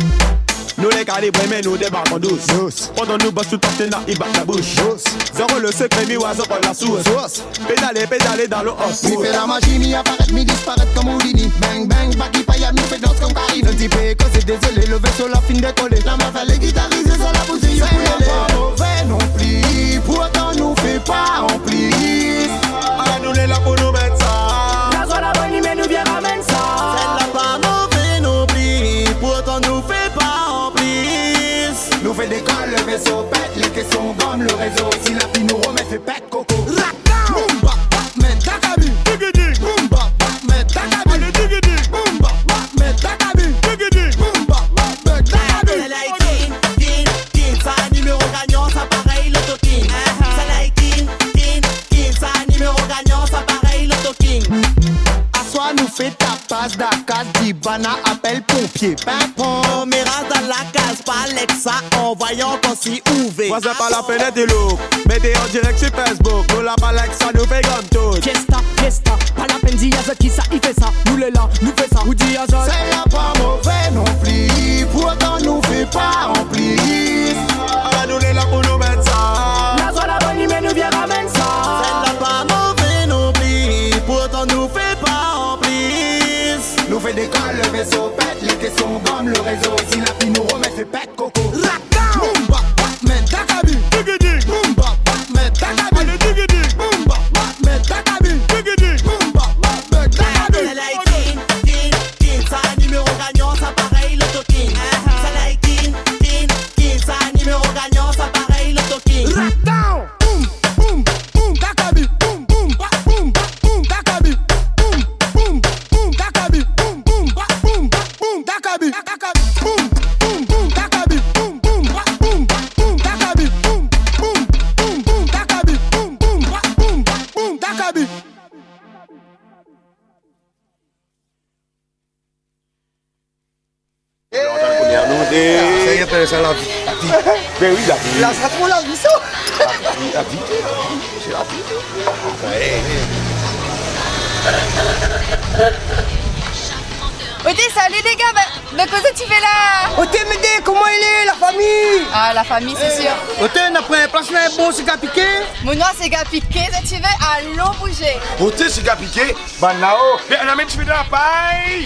Nous les calibrés mais nous débarquons douce. Pendant nous bosse tout le temps, il bat la bouche. Zéro le secret, mi oiseau pour la sauce. Pédaler, pédaler dans le os. Mi fait la magie, mi apparaître, mi disparaître comme Houdini. Bang bang, baggy paille, mi fait danse comme Karine. Un petit peu quand c'est désolé, le vaisseau la fin décollé. La meuf elle est guitarisée sur la poussée. C'est pas mauvais non plus. Pourtant nous fait pas en plus. Ah nous les là pour nous mettre ça. La zone à bonne, mais nous viens ramène ça. C'est là pas mauvais non plus. Pourtant nous fait pas en plus. Nous fait des cols, le vaisseau pète. Les questions comme le réseau. Si la vie nous remet, fait pète coco. Boomba, Batman, Takabi. Boomba, Batman, Takabi. Boomba, Batman, Takabi. Boomba, Batman, Takabi. C'est like king, king, king. Ça numéro gagnant, ça pareil le toking. C'est like king, king, king. Ça numéro gagnant, ça pareil le toking. À soi nous fait tapas, Dakar, Dibana, appelle pompier. Pimpon. On m'ira dans la case, pas Alexa, en voyant qu'on s'y ouvre. Voisin par la fenêtre et l'eau. Mettez en direct sur Facebook. Nous la balèque, ça nous fait comme tout. Fiesta, fiesta, pas la peine d'y a qui ça, il fait ça. Nous les là, nous fait ça, ou dit à ça. C'est là pas mauvais non plus. Pourtant nous fait pas en plus. Ah nous les là pour nous mettre ça. La zone à bonne, mais nous viens ramène ça. C'est là pas mauvais non plus. Pourtant nous fait pas en plus. Nous fait des cols, le vaisseau pète. Les questions comme le réseau. Si la vie nous remet, fait pète coco. Boomba, Batman, Takabi. Boomba, Batman, Takabi. Boomba, Batman, Takabi. Boomba, Ça y est, ça la vie. Mais oui, la vie. Là, ça trop la vie, ça. La vie. C'est la vie. Oti, salut les gars, bah, bah qu'est-ce que tu fais là? Oti, me dis comment il est, la famille? Ah, la famille, c'est sûr. Oti, on a pris un placement bon, c'est gars piqué? Mon nom, c'est gars piqué, si tu veux, allons bouger. Oti, c'est gars piqué? Bah, là-haut, mais on a mis de la paille.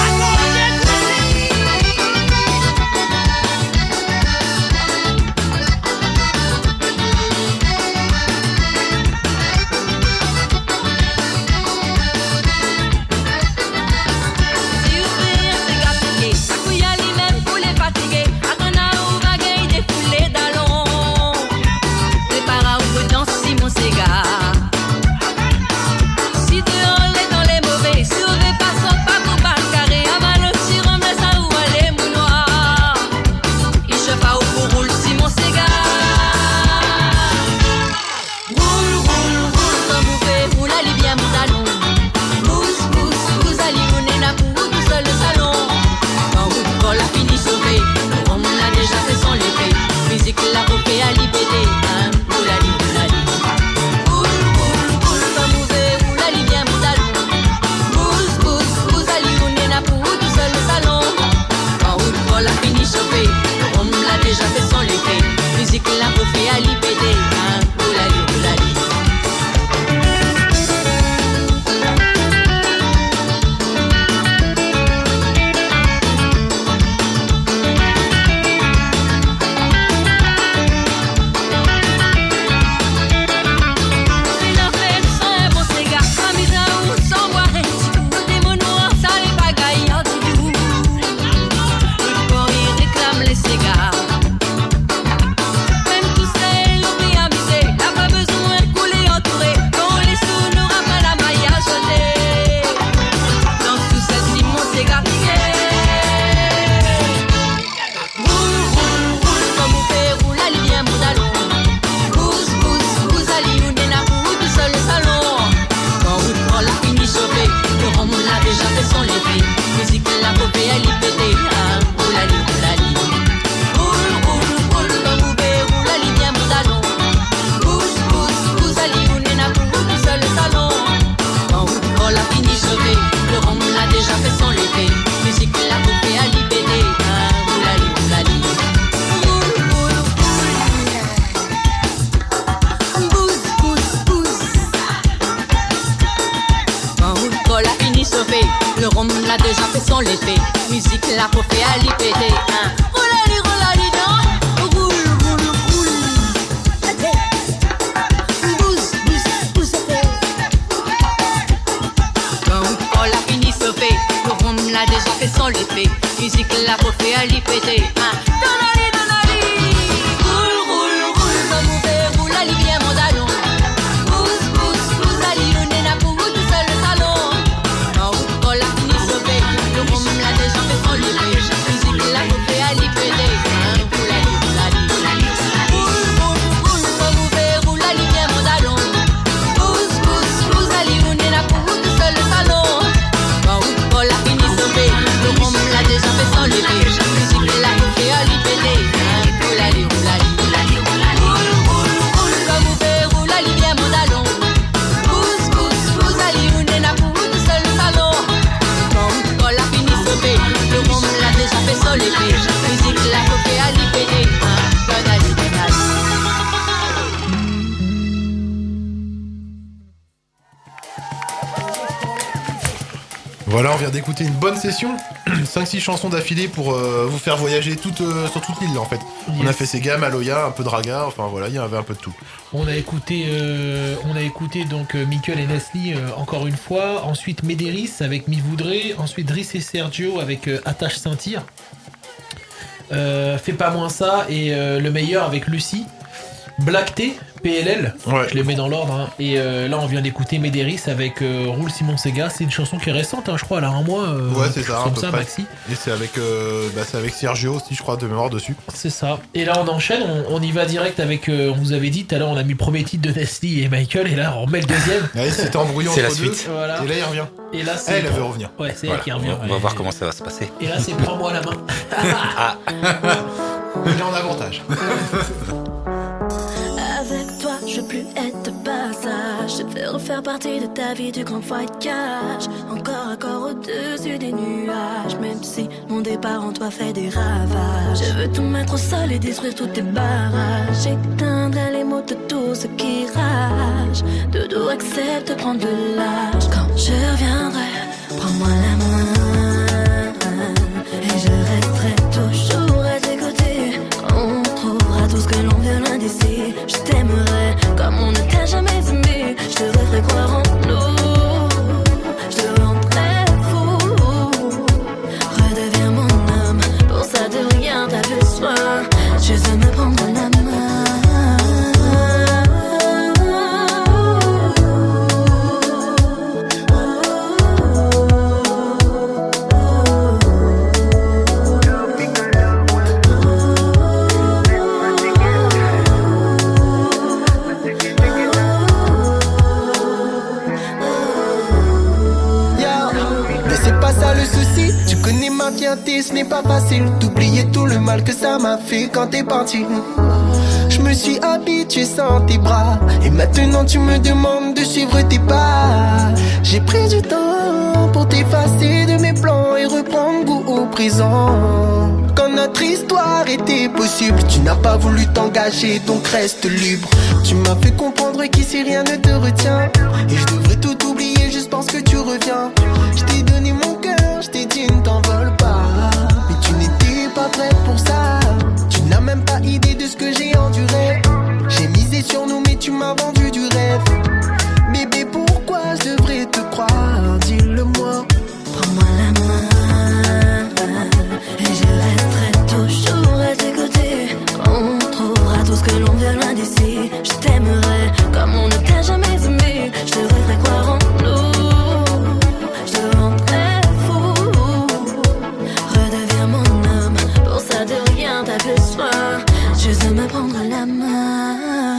Le rhum l'a déjà fait son effet. Musique l'a refait à l'I P D. Hein. Roulali, roulali, non. Roule, roule, roule. Bouze, bouze, bouze. Quand on l'a fini sauvé, le rhum l'a déjà fait son effet. Musique l'a refait à l'I P D. Hein. Donali, donali. Roule, roule, roule. Comme on fait, roulali, bien mon dalon. Bouze, bouze, bouze. Ali, on est là pour vous tout seul le salon. Voilà, on vient d'écouter une bonne session, cinq six chansons d'affilée pour euh, vous faire voyager toute, euh, sur toute l'île en fait. Yes. On a fait Sega, Maloya, un peu de Raga, enfin voilà, il y avait un peu de tout. On a écouté, euh, on a écouté donc euh, Michael et Nestlé euh, encore une fois, ensuite Médéris avec Mi Voudré, ensuite Driss et Sergio avec euh, Attache Saint-Cyr, euh, Fais pas moins ça et euh, le meilleur avec Lucie, Black T P L L. Ouais. Je les mets dans l'ordre. Hein. Et euh, là, on vient d'écouter Médéris avec euh, Roule Simon Sega. C'est une chanson qui est récente, hein, je crois, elle a un mois. Euh, ouais, c'est ça, comme à peu ça, près. Maxi. Et c'est avec, euh, bah, c'est avec Sergio aussi, je crois, de mémoire dessus. C'est ça. Et là, on enchaîne. On, on y va direct avec. Euh, on vous avait dit tout à l'heure, on a mis le premier titre de Nestlé et Michael. Et là, on remet le deuxième. Ouais, c'était embrouillé C'est entre la deux. suite. Voilà. Et là, il revient. Et là, c'est. Elle, elle veut revenir. Ouais, c'est Voilà. elle qui revient. On va Et- voir comment ça va se passer. Et là, c'est prends-moi la main. Ah. Il est en avantage. Avec toi, je veux plus être de passage. Je veux refaire partie de ta vie du grand white cash. Encore à corps au-dessus des nuages. Même si mon départ en toi fait des ravages. Je veux tout mettre au sol et détruire tous tes barrages. J'éteindrai les mots de tous ceux qui ragent. Dodo accepte de prendre de l'âge. Quand je reviendrai, prends-moi la main. Et je resterai toujours à tes côtés. On trouvera tout ce que l'on veut loin d'ici. Je t'aimerai comme on ne t'a jamais aimé. Je te referai croire en nous. Je te rendrai fou. Redeviens mon homme. Pour ça de rien t'as besoin. Je veux me prendre la Mais c'est pas ça le souci, tu connais ma fierté, ce n'est pas facile d'oublier tout le mal que ça m'a fait quand t'es parti. Je me suis habitué sans tes bras, et maintenant tu me demandes de suivre tes pas. J'ai pris du temps pour t'effacer de mes plans et reprendre goût au présent. Quand notre histoire était possible, tu n'as pas voulu t'engager, donc reste libre. Tu m'as fait comprendre qu'ici rien ne te retient, et je devrais tout oublier juste parce que tu reviens. Je t'ai donné mon cœur, je t'ai dit ne t'envole pas, mais tu n'étais pas prête pour ça. Tu n'as même pas idée de ce que j'ai enduré. J'ai misé sur nous mais tu m'as vendu du rêve. Bébé, pourquoi je devrais te croire? Dis-le-moi. Prends-moi la main. Et je resterai toujours à tes côtés. On trouvera tout ce que l'on veut loin d'ici. Je t'aimerai comme on ne t'a jamais aimé. Je te referai croire en nous. Je te rendrai fou. Redeviens mon homme. Pour ça de rien t'as besoin. Je veux me prendre la main.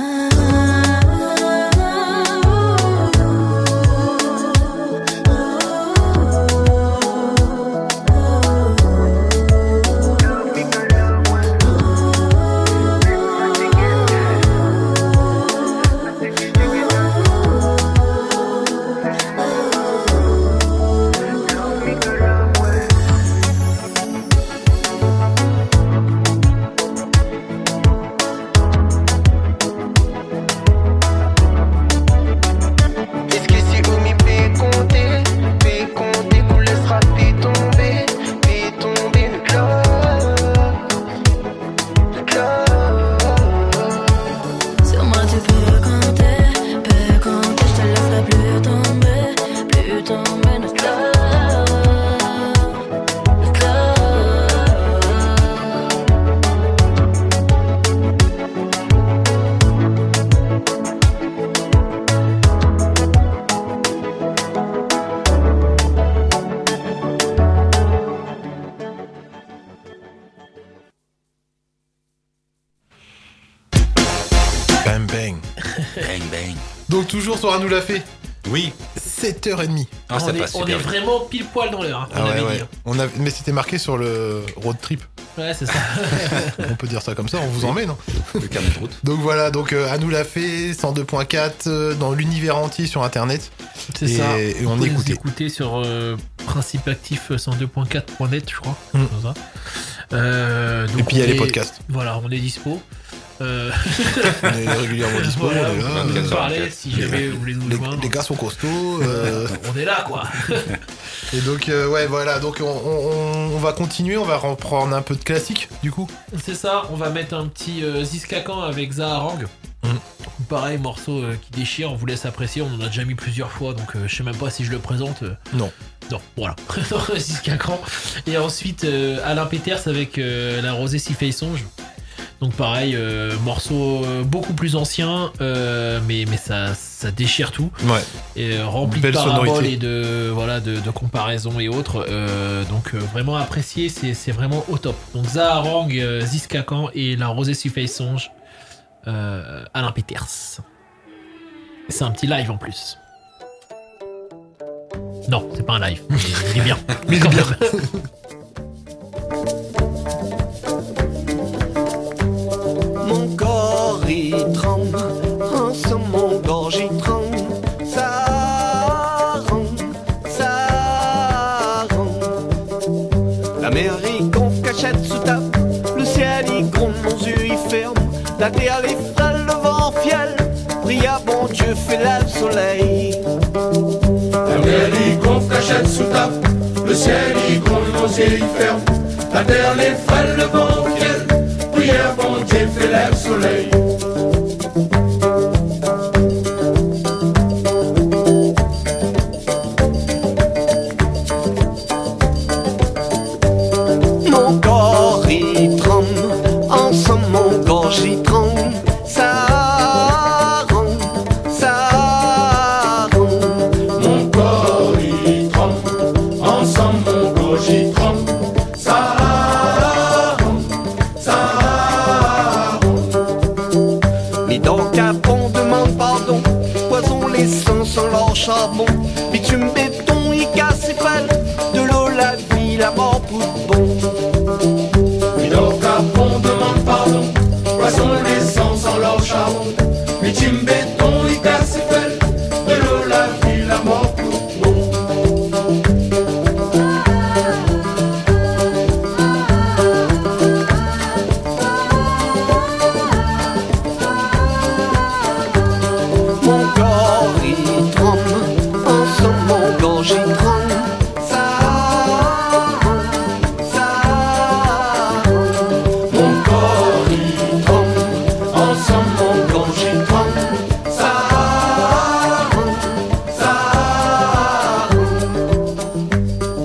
Est-ce que si Omi peut compter, peut compter, qu'on laissera peut tomber, peut tomber le cœur, le cœur. Sur moi tu peux compter, peux compter, je te laisserai plus tomber, plus tomber notre cœur, notre cœur. Bang bang. Bang bang. Donc toujours sur Un nous l'a fait. Oui. sept heures trente. Ah, ça on est, passe on super est vite. vraiment pile poil dans l'heure. Hein, Ah on ouais, avait ouais. dit, hein. On a... Mais c'était marqué sur le road trip. Ouais, c'est ça. On peut dire ça comme ça, on vous emmène. Hein. Le carnet de route. Donc voilà, donc euh, À nous l'a fait, cent deux point quatre euh, dans l'univers entier sur internet. C'est Et- ça. et Vous on pouvez nous écoutait. écouter sur euh, principe actif cent deux point quatre point net, je crois. Mm. Comme ça. Euh, donc Et puis il y a on les est- podcasts. Voilà, on est dispo. Euh... On est régulièrement dispo, Voilà, on est là. vous pouvez nous euh, parler si jamais vous voulez nous Les, joindre. les gars sont costauds. euh, On est là, quoi. et donc, euh, ouais, voilà. Donc, on, on- on va continuer. On va reprendre un peu de classique, du coup. C'est ça, on va mettre un petit euh, Ziskakan avec Zaharang. Mm. Pareil, morceau euh, qui déchire, on vous laisse apprécier, on en a déjà mis plusieurs fois, donc euh, je sais même pas si je le présente. euh, Non. Non, voilà. Ziskakan. Et ensuite, euh, Alain Peters avec euh, La Rosée s'y fait songe. Donc pareil, euh, morceau euh, beaucoup plus ancien, euh, mais, mais ça, ça déchire tout. Ouais. Et euh, rempli Belle de paraboles sonorité. et de, voilà, de, de comparaisons et autres. Euh, donc euh, vraiment apprécié, c'est, c'est vraiment au top. Donc Zaharang, euh, Ziskakan et La Rosée Suffit Songe, euh, Alain Peters. C'est un petit live en plus. Non, c'est pas un live, mais il est bien. Mais il est bien. Mon corps il tremble, en ce mon gorge il tremble. Ça rend, ça rend. La mer il gonfle, cachette sous table. Le ciel il gronde, mon yeux il ferme. La terre les frêle, le vent fiel. Prie à bon Dieu, fait là le soleil. La mer il gonfle, cachette sous table. Le ciel il gronde, nos yeux il ferme. La terre les frêle, le vent fiel. Prière bon Dieu, fait là le soleil. Mon corps il tremble, en somme mon gorge il tremble. Ça rend, ça rend. Mon corps il tremble, ensemble mon gorge il tremble. Ça rend, ça rend. Mais dans Capon demande pardon. Poison les sangs sans leur charbon. Bitume béton il casse et pèle. De l'eau la vie, la mort pour de bon. Mais dans Capon demande pardon. Poisson les sangs sans leur charbon. Victime béton il casse et pèle. De l'eau la vie, la mort pour bon. Mon corps il tremble, en somme mon gorge il tremble. Ça rend, ça rend. Mon corps il tremble, ensemble mon gorge il tremble. Ça rend, ça rend.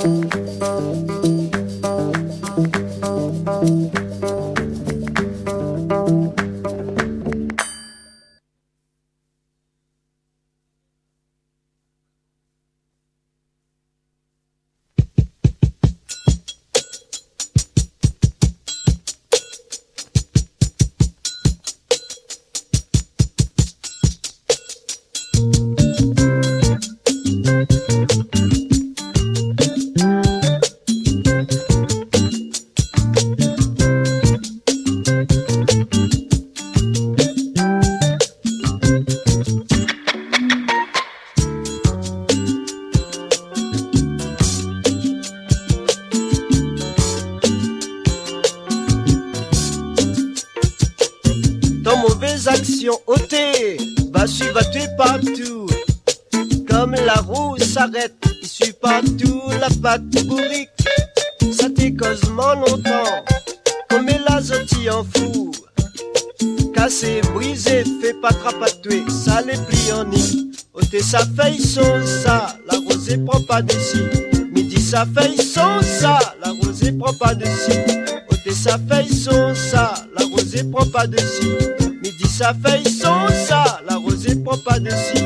Dans mauvaises actions ôtées, va suivre à tuer partout. Comme la roue s'arrête, il suit partout la patte bourrique. Ça t'est causement longtemps, comme l'azote en fou. Cassé, brisé, fait pas trapatouer, ça les plie en nid. Ôtez sa feuille son ça, la rosée prend pas de si. Midi sa feuille son ça, la rosée prend pas de si. Ôtez sa feuille son ça, la rosée prend pas de si. Midi sa feuille son ça, la rosée prend pas de si.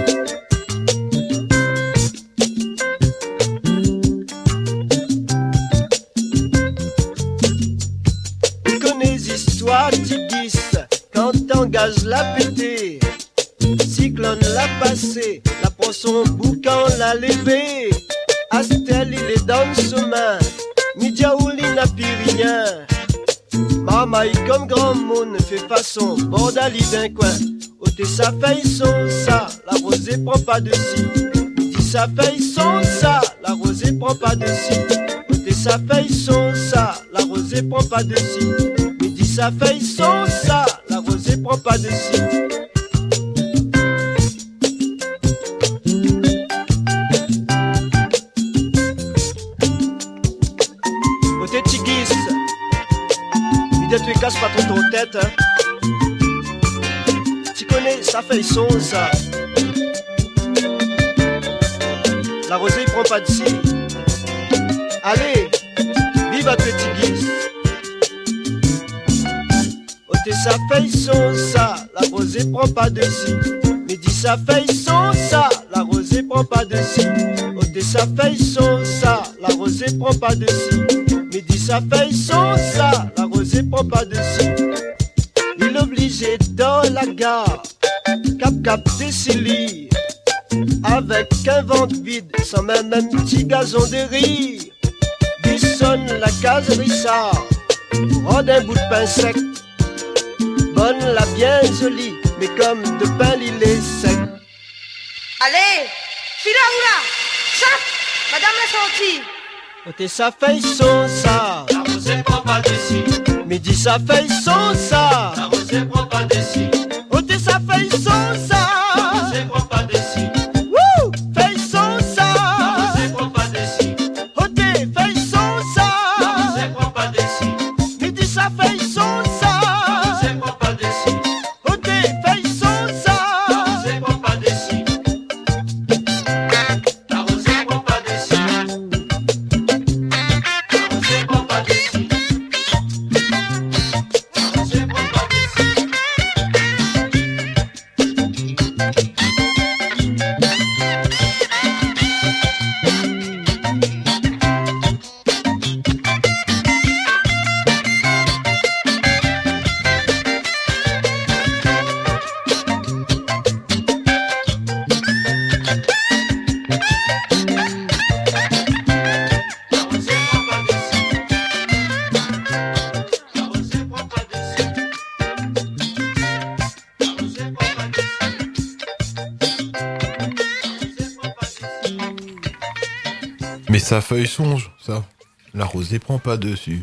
Tu connais l'histoire Tigis, quand t'engages la pété. Cyclone l'a passé, la prend son boucan l'a levé. Astel il est dans le chemin, Midiaouli n'a plus rien. Mamaï comme grand monde fait façon, bordali d'un coin. Ôtez sa feuille son ça, la rosée prend pas de si. Dit sa feuille son ça, la rosée prend pas de si. Ôtez sa feuille son ça, la rosée prend pas de si. Midi sa feuille son ça, la rosée prend pas de si. Ôtez Tigis, Midi tu casse pas trop ton tête hein. Tu connais ça fait son ça. La rosée il prend pas de si. Allez, vive à Tigis. sa feuille son ça, la rosée prend pas de ci. Midi sa feuille son ça, la rosée prend pas de ci. Ôtez sa feuille son ça, la rosée prend pas de ci. Midi sa feuille son ça, la rosée prend pas de ci. Il obligé dans la gare, cap cap des Silly, avec un ventre vide, sans même un petit gazon de rire. Il sonne la caserie ça, rôde un bout de pain sec. Bonne la bien jolie, mais comme de pain il est sec. Allez, fila oula, chap, madame la sortie. Ôtez sa feuille son ça, La rosée prend pas d'ici. midi sa feuille son ça, La rosée prend pas d'ici. ôtez sa feuille son ça, La rosée prend pas d'ici. wouh, feuille son ça, La rosée prend pas d'ici. ôtez feuille son ça, La rosée prend pas d'ici. midi sa feuille son ça, La rosée prend pas d'ici. ôtez feuille son ça, La rosée prend pas d'ici. La rosée prend pas d'ici. La rosée prend pas d'ici. La rosée prend pas d'ici. La rosée prend pas d'ici. La rosée prend pas d'ici. La rosée prend pas d'ici. Mais sa feuille songe, ça. La rosée prend pas dessus.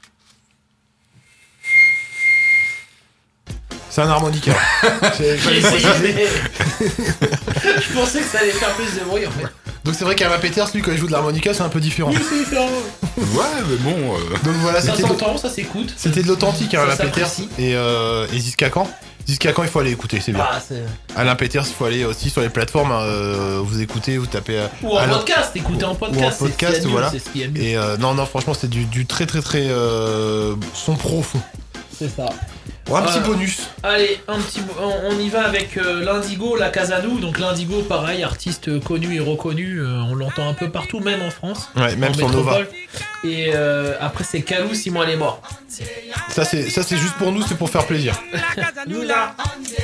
C'est un harmonica. C'est- J'ai essayé, mais. Je pensais que ça allait faire plus de bruit en fait. Donc c'est vrai qu'Alain Peters, lui, quand il joue de l'harmonica, c'est un peu différent. Oui, c'est différent. Ouais, mais bon. euh, Donc voilà, Ça c'était de- s'entend, ça s'écoute. c'était de l'authentique, hein, Ça Alain Peters. s'apprécie. Et, euh, et Ziska Khan. Ziska Khan, il faut aller écouter, c'est bien. Ah, c'est... Alain Peters, il faut aller aussi sur les plateformes. hein, euh, vous écoutez, vous tapez. euh, Ou en Alain- podcast, écoutez en podcast. Ou en c'est ce qu'il y a podcast, de mieux, voilà. C'est ce qu'il y a de mieux. Et euh, non, non, franchement, c'est du, du très, très, très euh, son profond. C'est ça. Bon, un petit Euh, bonus. Allez, un petit, bo- on, on y va avec euh, l'Indigo, la Casanou. Donc l'Indigo, pareil, artiste connu et reconnu. euh, on l'entend un peu partout, même en France. Ouais, même en sur Nova. métropole. Et euh, après, c'est Calou, Simon elle est mort. Ça, c'est, ça, c'est juste pour nous, c'est pour faire plaisir. Nous là.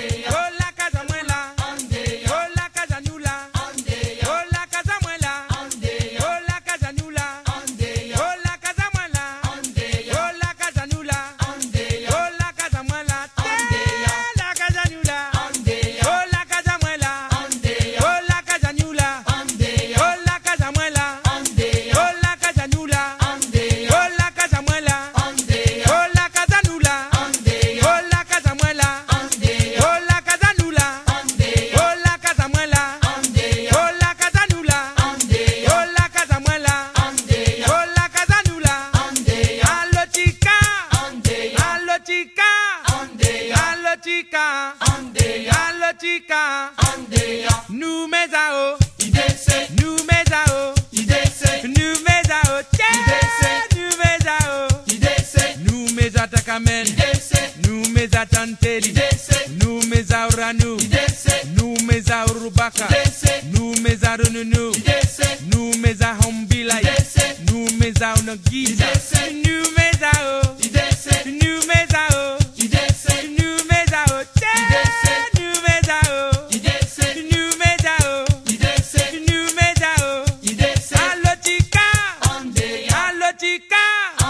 Nous mezao, nous mezao, nous mezao, nous mezao, nous mezata kamen, nous mezata nteli, nous mezao ranu, nous mezao rubaka, nous mezao nunu, nous mezao hombilai, nous mezao nagiza, nous mezao, nous mezao, nous mezao, nous mezao. New medao, new medao, alotika, alotika,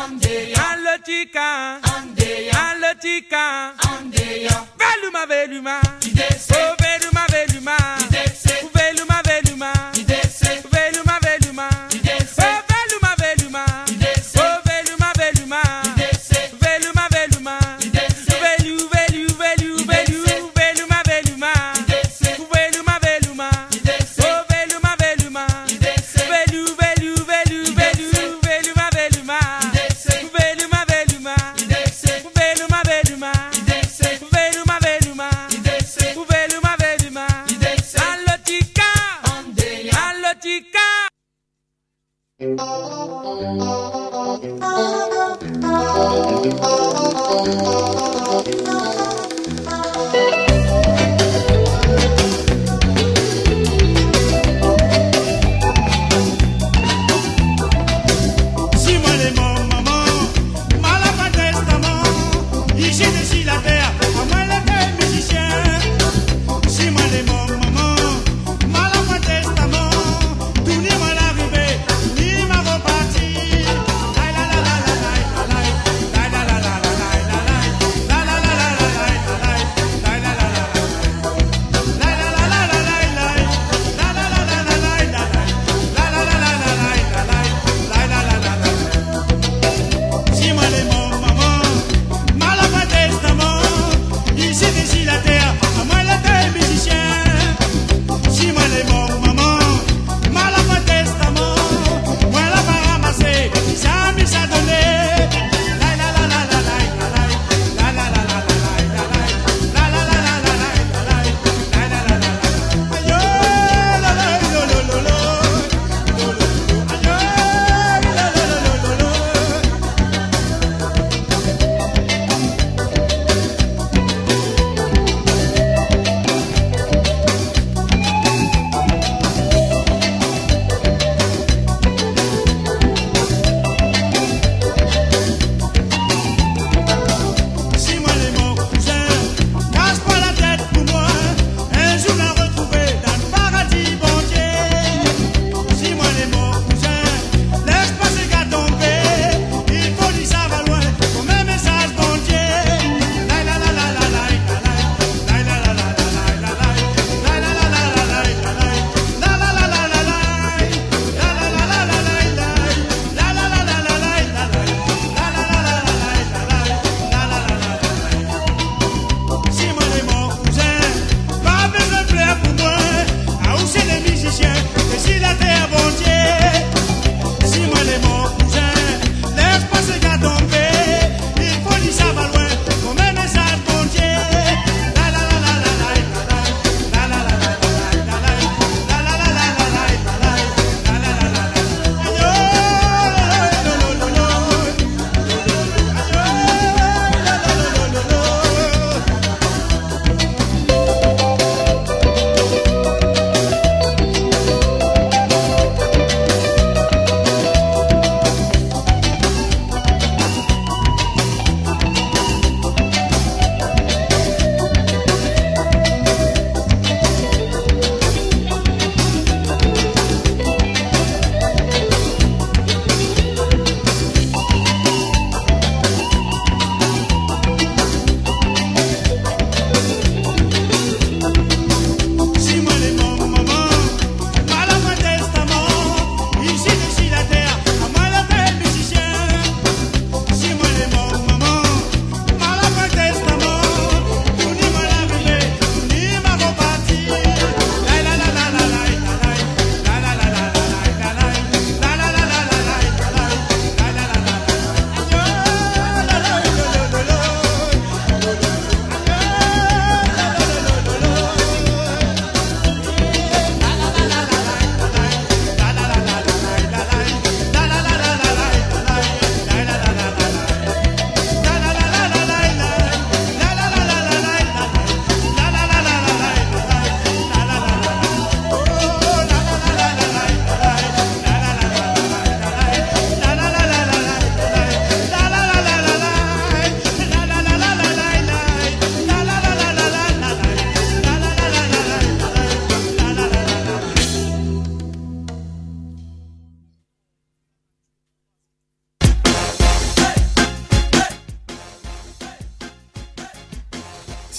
alotika, alotika, veluma veluma, oh veluma veluma, veluma veluma, veluma veluma, oh veluma veluma, oh veluma veluma, veluma veluma, velu velu velu velu veluma veluma. Veluma veluma, oh veluma veluma, velu velu velu velu veluma veluma, veluma veluma, veluma veluma, veluma veluma, veluma veluma, alotika, alotika. Thank you.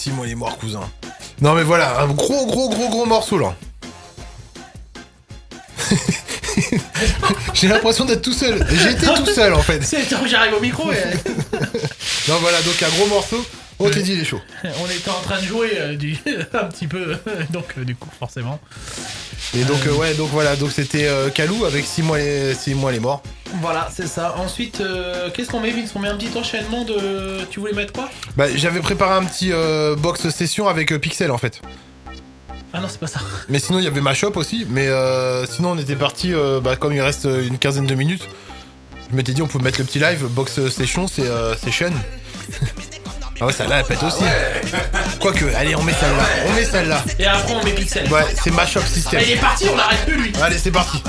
Si moi les morts, cousin. Non mais voilà, un gros gros gros gros morceau là. J'ai l'impression d'être tout seul. J'étais tout seul en fait. C'est quand j'arrive au micro et... Non voilà, donc un gros morceau. Oh t'es dit il est chaud. On était en train de jouer euh, du... un petit peu, donc euh, du coup forcément. Et donc euh, ouais, donc voilà, donc c'était euh, Kalou avec six mois les six mois les morts. Voilà, c'est ça. Ensuite, euh, qu'est-ce qu'on met, Vince? On met un petit enchaînement de... Tu voulais mettre quoi? Bah j'avais préparé un petit euh, box session avec euh, Pixel en fait. Ah non, c'est pas ça. Mais sinon il y avait Mashup aussi, mais euh, sinon on était parti, euh, bah, comme il reste une quinzaine de minutes, je m'étais dit on peut mettre le petit live, box session, c'est euh, session. Ah ouais, celle-là elle pète aussi. Quoique, allez on met celle-là, on met celle-là. Et après on met Pixel. Ouais, c'est Mashup System. Ah, il est parti, on l'arrête plus lui. Allez, c'est parti.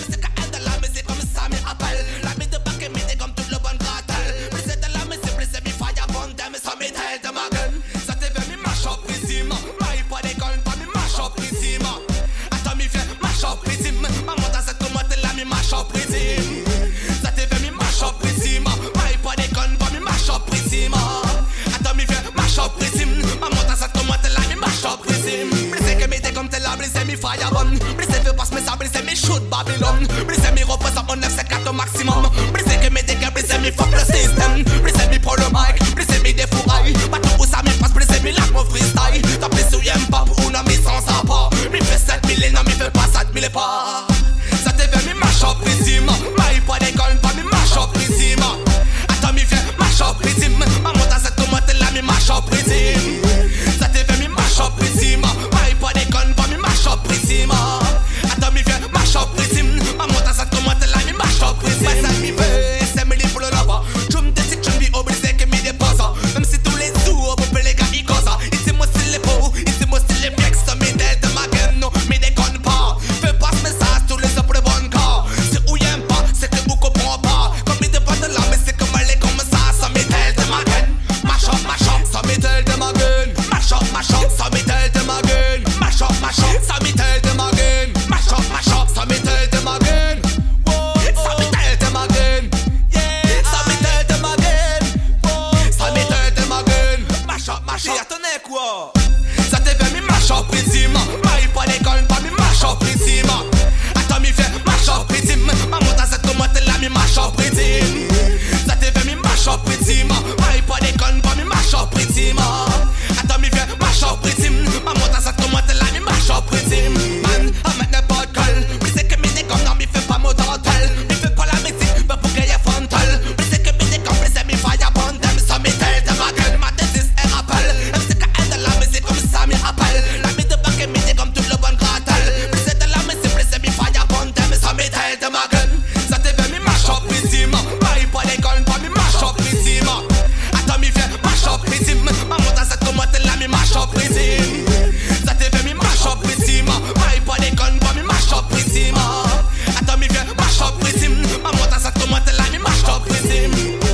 Babylon, brisez mes représente mon neuf cent quatre au maximum. Brisez que mes dégâts, brisez mes fuck le système. Brisez mes pour le mic, brisez mes défourailles. Bateau où ça me passe, brisez mes lacs, mon freestyle. T'as pris sous y'aime pas pour une amie sans ça pas. Mi fait sept mille, non, mi fait pas sept mille pas. Ça te fait mi mash up rhythm. Maï pas d'école, pas mi mash up rhythm. Attends, mi fait mash up rhythm. Maman t'as cette tomate là, mi mash up rhythm. Ça te fait mi mash up rhythm. Maï pas d'école, pas mi mash up rhythm. Attends, mi fait mash up rhythm. Maman t'as cette tomate là, mi mash up rhythm. Ouais, ça mi fait, c'est mi li pour le lava. Tu me décides, tu me dis obligé que mi dépose. Même si tous les jours, vous pouvez les gars, ils causent. Ici, moi, c'est les beaux. Ici, moi, c'est les mecs, ça mi d'elle de ma gueule. Non, mi déconne pas. Fais pas ce message, tous les autres pour le bon cas. C'est où y'aime pas, c'est que vous comprend pas. Comme il dépend de là, mais c'est comme elle est comme ça. Ça mi d'elle de ma gueule. Mash up, mash up, ça mi d'elle de ma gueule. Mash up, mash up, ça mi d'elle de ma gueule. Mash up, mash up, ça mi d'elle de ma gueule. Mash up, mash up, ça mi d'elle de ma gueule. Ça mi d'elle de ma gueule. Yeah, ça mi d'elle de ma gueule. Ça mi d'elle de ma gueule. Mash up, mash up, attendez quoi. Ça te fait mi mash up rhythm. Maï pas d'école, pas mi mash up rhythm. Attends mi fait mash up rhythm. Maman t'as cette tomate là mi mash up rhythm. Ça te fait mi mash up rhythm. Maï pas d'école, pas mi mash up rhythm. Attends mi fait mash up rhythm. Maman t'as cette tomate là mi mash up rhythm. Man, I make the bad call. Mais c'est que mi déconne, non mi fait pas mot d'antel. Mi fait pas la musique, mais pour qu'elle y ait frontal. Mais c'est que mi déconne, mais c'est mi faille à bon thème. Ça mi tel de ma gueule, ma décise est rappel. M C K N de la musique comme ça mi rappelle. La mi de bac et mi dit comme tout le bon gratel. Mais c'est de la musique, mais c'est mi faille à bon thème. Ça mi tel de ma gueule. Ça te fait mi mash up rhythm. Maï pas d'école, pas mi mash up rhythm. Attends mi fait mash up rhythm. Maman t'as cette tomate là mi mash up rhythm. Ça te fait mi mash up rhythm. Maï pas d'école, pas mi mash up rhythm. Attends mi fait mash up rhythm. Maman t'as cette tomate là mi mash up rhythm.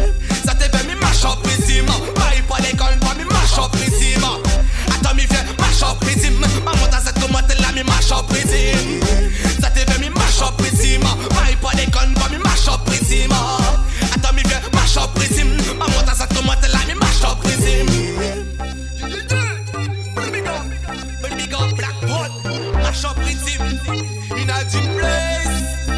Ça te fait mi mash up rhythm. Maï pas d'école, pas mi mash up rhythm. Attends mi fait mash up rhythm. Maman t'as cette tomate là mi mash up rhythm. Ça te fait mi mash up rhythm. Maï pas d'école, pas mi mash up rhythm. Attends mi fait mash up rhythm. Maman t'as cette tomate là mi mash up rhythm. Big up Black Pot, mash up rhythm. In a deep place.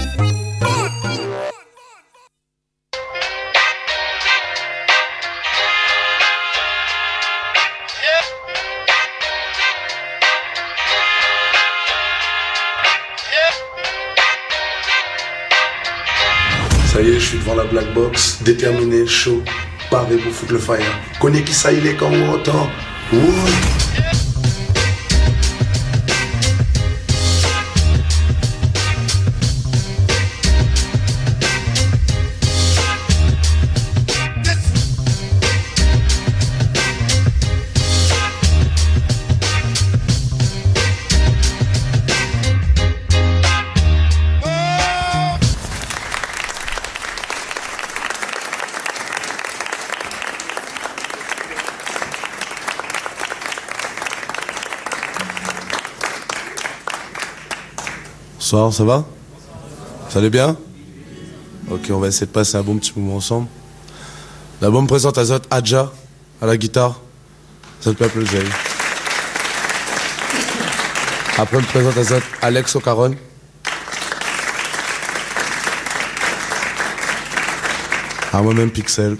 Ça y est, je suis devant la black box, déterminé, chaud, paré pour foutre le fire. Connais qui ça il est quand on entend. Ouais. Bonsoir, ça va? Ça allait bien? Ok, on va essayer de passer un bon petit moment ensemble. D'abord, me présente Azot Adja à la guitare. Ça te plaît, Zay. Après, on me présente à Alex Ocaron. À moi-même, Pixel.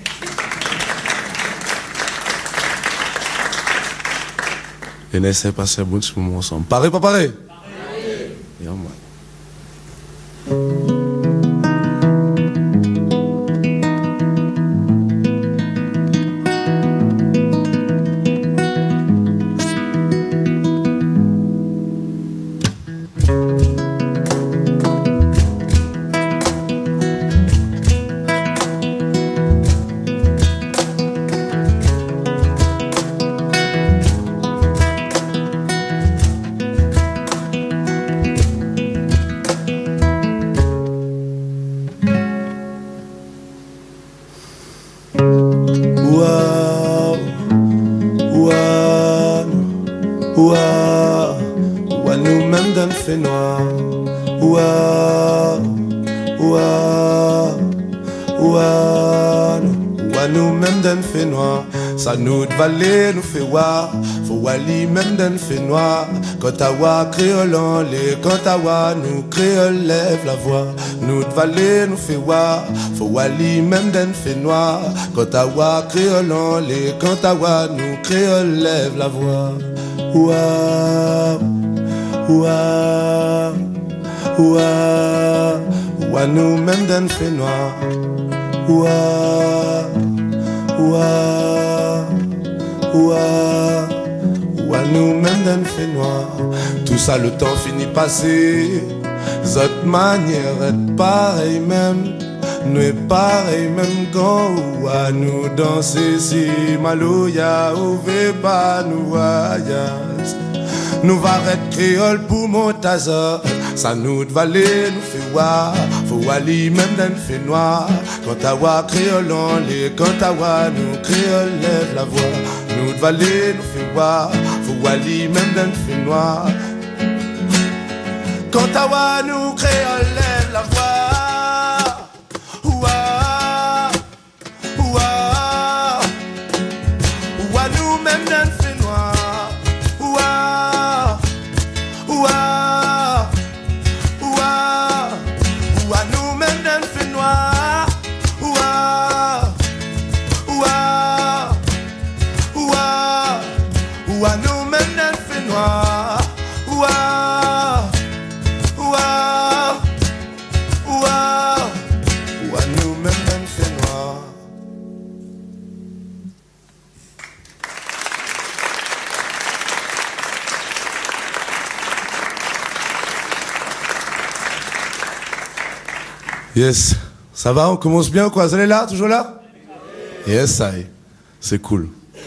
Et on essaie de passer un bon petit moment ensemble. Pareil, pas pareil? Pareil. Yeah, man. Valer nous fait voir, faut wali même d'un fait noir. Quand à wa créole en les, quand à wa nous créole lève la voix. Nous de valer nous fait voir, faut wali même d'un fait noir. Quand à wa créole en les, quand à wa nous créole lève la voix. Ouah, ouah, ouah, ouah nous même d'un fait noir. Ouah, ouah. Ouah, ouah, nous-mêmes d'un fait noir. Tout ça, le temps finit passé. Notre manière est pareille même. Nous est pareil même quand ouah, nous danser si malouya ouvé pas nous voyage. Nous va être créole pour Montazor. Ça nous de valer nous fait voir. Faut aller même d'un fait noir. Quand à wa créole on les, quand à wa nous créole lève la voix. Nous de valer nous fait voir. Faut aller même d'un fait noir. Quand à wa nous créole lève la voix. Ouah, ouah, ouah nous même d'un fait noir. Ouah, ouah, ouah, ouah nous même d'un fait noir. Ouah, ouah, ouah, ouah nous même d'un fait noir. Ouah, ouah, ouah, ouah nous même d'un fait noir. Yes. Ça va, on commence bien ou quoi? Vous allez là, toujours là? Yes, ça y est. C'est cool.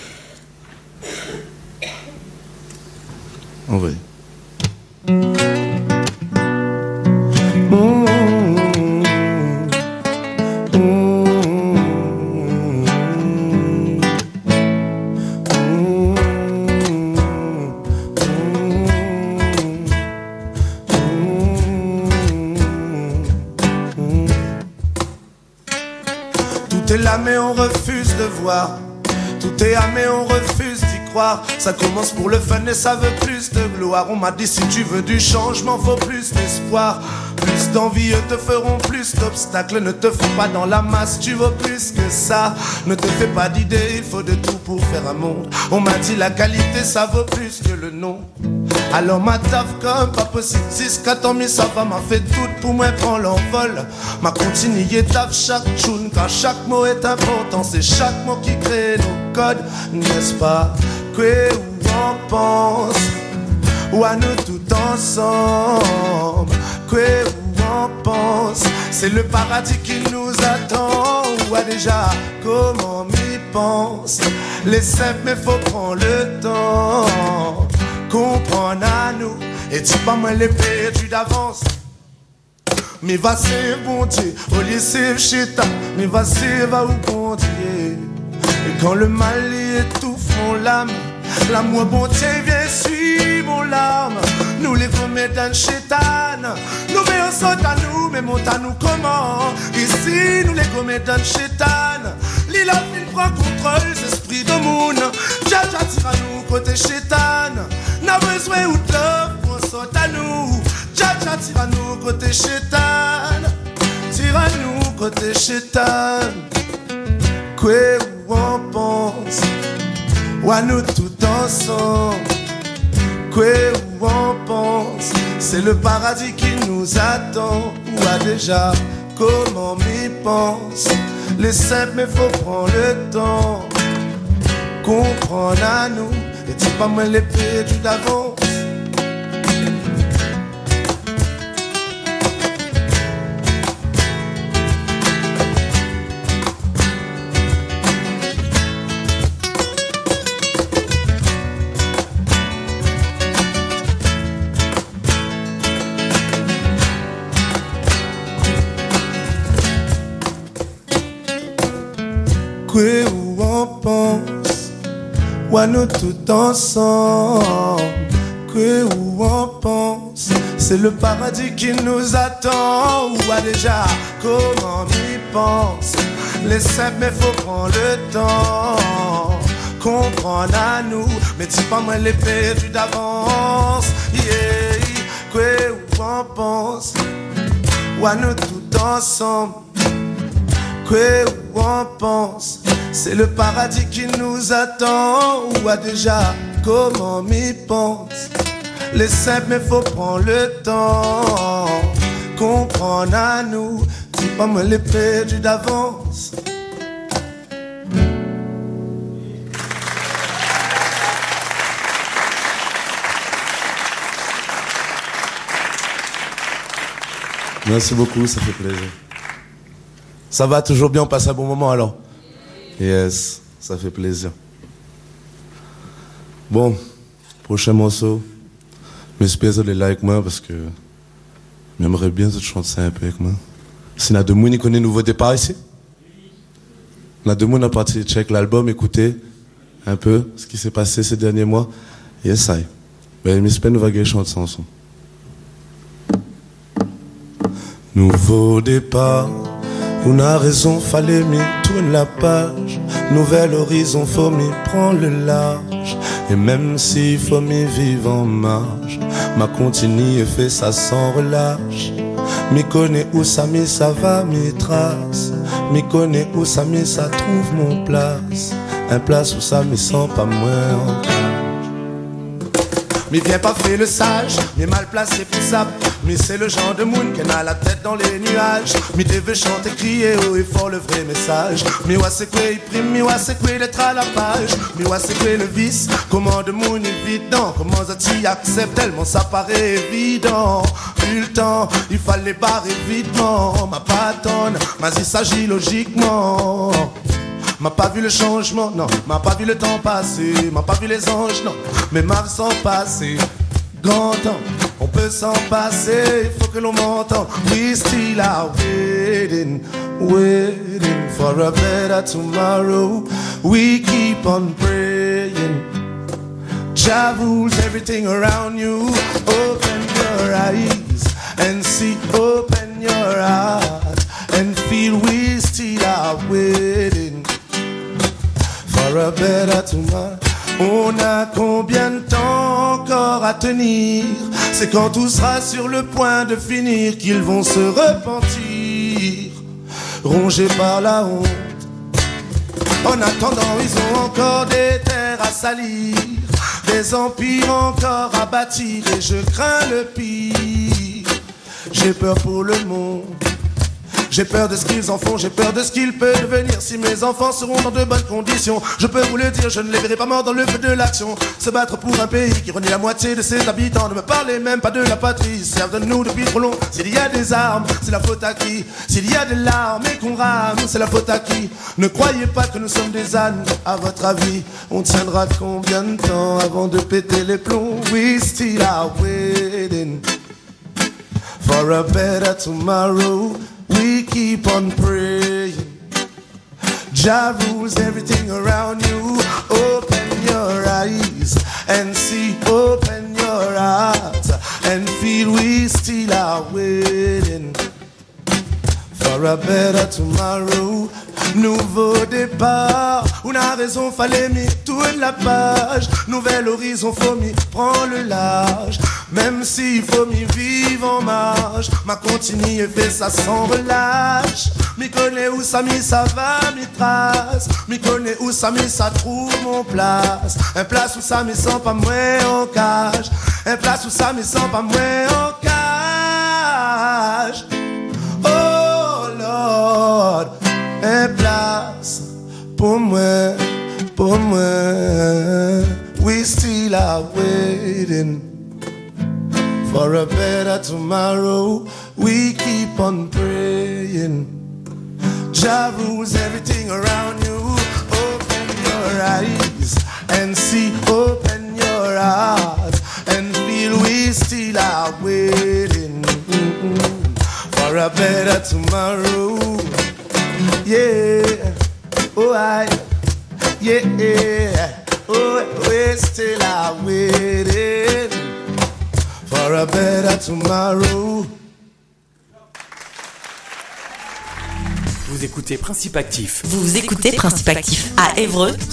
On va y. Tout est là mais on refuse de voir. Tout est là mais on refuse d'y croire. Ça commence pour le fun et ça veut plus de gloire. On m'a dit si tu veux du changement faut plus d'espoir. Plus d'envie te feront plus d'obstacles. Ne te fous pas dans la masse, tu vaux plus que ça. Ne te fais pas d'idées, il faut de tout pour faire un monde. On m'a dit la qualité ça vaut plus que le nom. Alors ma taf comme pas possible. six quatre ans mais ça va m'a fait tout pour moi prendre l'envol. M'a continué taf chaque tune car chaque mot est important. C'est chaque mot qui crée nos codes, n'est-ce pas? Que où on pense ou à nous tout ensemble. Que où on pense c'est le paradis qui nous attend. Ou à déjà comment m'y pense. Les simples mais faut prendre le temps. Comprendre à nous. Et tu pas moi les perdus d'avance. Mais va c'est bon Dieu. Au lieu c'est chita. Mais va c'est va où bon Dieu. Et quand le mal y étouffe mon l'âme, l'amour bon Dieu vient suivre mon larme. Nous les remet dans le chétan. Nous veillons saute à nous, mais monte à nous comment. Ici nous les remet dans le chétan. L'île a fait prend contrôle, les esprits l'esprit de moun. Jaja tire à nous côté chétan. N'a besoin ou de love pour sortir à nous. Jaja tire à nous côté chétan. Tire à nous côté chétan. Quoi où on pense? Ou à nous tout ensemble. Quoi où on pense? C'est le paradis qui nous attend. Ou à déjà comment m'y pense? Les simples mais faut prendre le temps. Comprendre à nous. Et dis pas moi les perdus d'avance. Quoi où on pense? Ou à nous tout ensemble. Quoi où on pense? C'est le paradis qui nous attend. Ou à déjà comment m'y pense? Les simples mais faut prendre le temps. Comprendre à nous. Mais dis pas moi les perdus d'avance. Yeah. Quoi où on pense? Ou à nous tout ensemble. Quoi où on pense? C'est le paradis qui nous attend. Ou à déjà comment m'y pense? Les simples mais faut prendre le temps. Comprendre à nous. Dis pas moi les perdus d'avance. Merci beaucoup, ça fait plaisir. Ça va toujours bien, on passe un bon moment alors? Yes, ça fait plaisir. Bon, prochain morceau. Mais j'espère que vous allez là avec moi parce que j'aimerais bien que tu chantes ça un peu avec moi. Si y a deux gens qui connaissent Nouveau Départ ici? Il y a deux gens qui ont parti check l'album, écouter un peu ce qui s'est passé ces derniers mois. Yes, ça y est. Ben, j'espère que nous allons chanter ça ensemble. Nouveau départ. On a raison, fallait m'y tourner la page. Nouvel horizon, faut m'y prendre le large. Et même s'il faut m'y vivre en marge, m'a continue et fait ça sans relâche. M'y connais où ça m'y ça va, m'y trace. M'y connais où ça m'y ça trouve mon place. Un place où ça m'y sent pas moins en cage. Mais viens pas faire le sage, mais mal placé pour ça. Mais c'est le genre de monde qui a la tête dans les nuages. Mais devait chanter, crier haut et fort le vrai message. Mais ouais c'est quoi il prime, mais ouais c'est quoi d'être à la page. Mais ouais c'est quoi le vice, comment de monde évident. Comment ça t'y accepte tellement ça paraît évident. Vu le temps, il fallait barrer vitement. Ma pas attendre, mais il s'agit logiquement. M'a pas vu le changement, non. M'a pas vu le temps passer. M'a pas vu les anges, non. Mais m'a vu s'en passer. Grand temps, on peut s'en passer. Il faut que l'on m'entende. We still are waiting, waiting for a better tomorrow. We keep on praying. Jah rules everything around you. Open your eyes and see. Open your heart and feel. We still are waiting for a better tomorrow. On a combien de temps encore à tenir? C'est quand tout sera sur le point de finir qu'ils vont se repentir, rongés par la honte. En attendant, ils ont encore des terres à salir, des empires encore à bâtir. Et je crains le pire. J'ai peur pour le monde. J'ai peur de ce qu'ils en font, j'ai peur de ce qu'ils peuvent devenir. Si mes enfants seront dans de bonnes conditions, je peux vous le dire, je ne les verrai pas morts dans le feu de l'action. Se battre pour un pays qui renie la moitié de ses habitants. Ne me parlez même pas de la patrie, ils servent de nous depuis trop long. S'il y a des armes, c'est la faute à qui? S'il y a des larmes et qu'on rame, c'est la faute à qui? Ne croyez pas que nous sommes des ânes, à votre avis. On tiendra combien de temps avant de péter les plombs? We still are waiting for a better tomorrow. We keep on praying. Jah rules everything around you. Open your eyes and see. Open your heart and feel. We still are waiting for a better tomorrow. Nouveau départ, on a raison, fallait m'y tourner la page. Nouvel horizon, faut m'y prendre le large. Même s'il faut m'y vivre en marge, m'a continué, fait ça sans relâche. M'y connais où ça, m'y ça va, m'y trace. M'y connais où ça, m'y ça trouve mon place. Un place où ça, m'y sent pas moins en cage. Un place où ça, m'y sent pas moins en cage. Oh Lord, un place pour moi, pour moi. We still are waiting for a better tomorrow. We keep on praying. Jah rules everything around you. Open your eyes and see. Open your heart and feel. We still are waiting for a better tomorrow. Yeah, oh I, yeah, oh we still are waiting for a better tomorrow. Vous écoutez Principe Actif. Vous écoutez Principe Actif à Évreux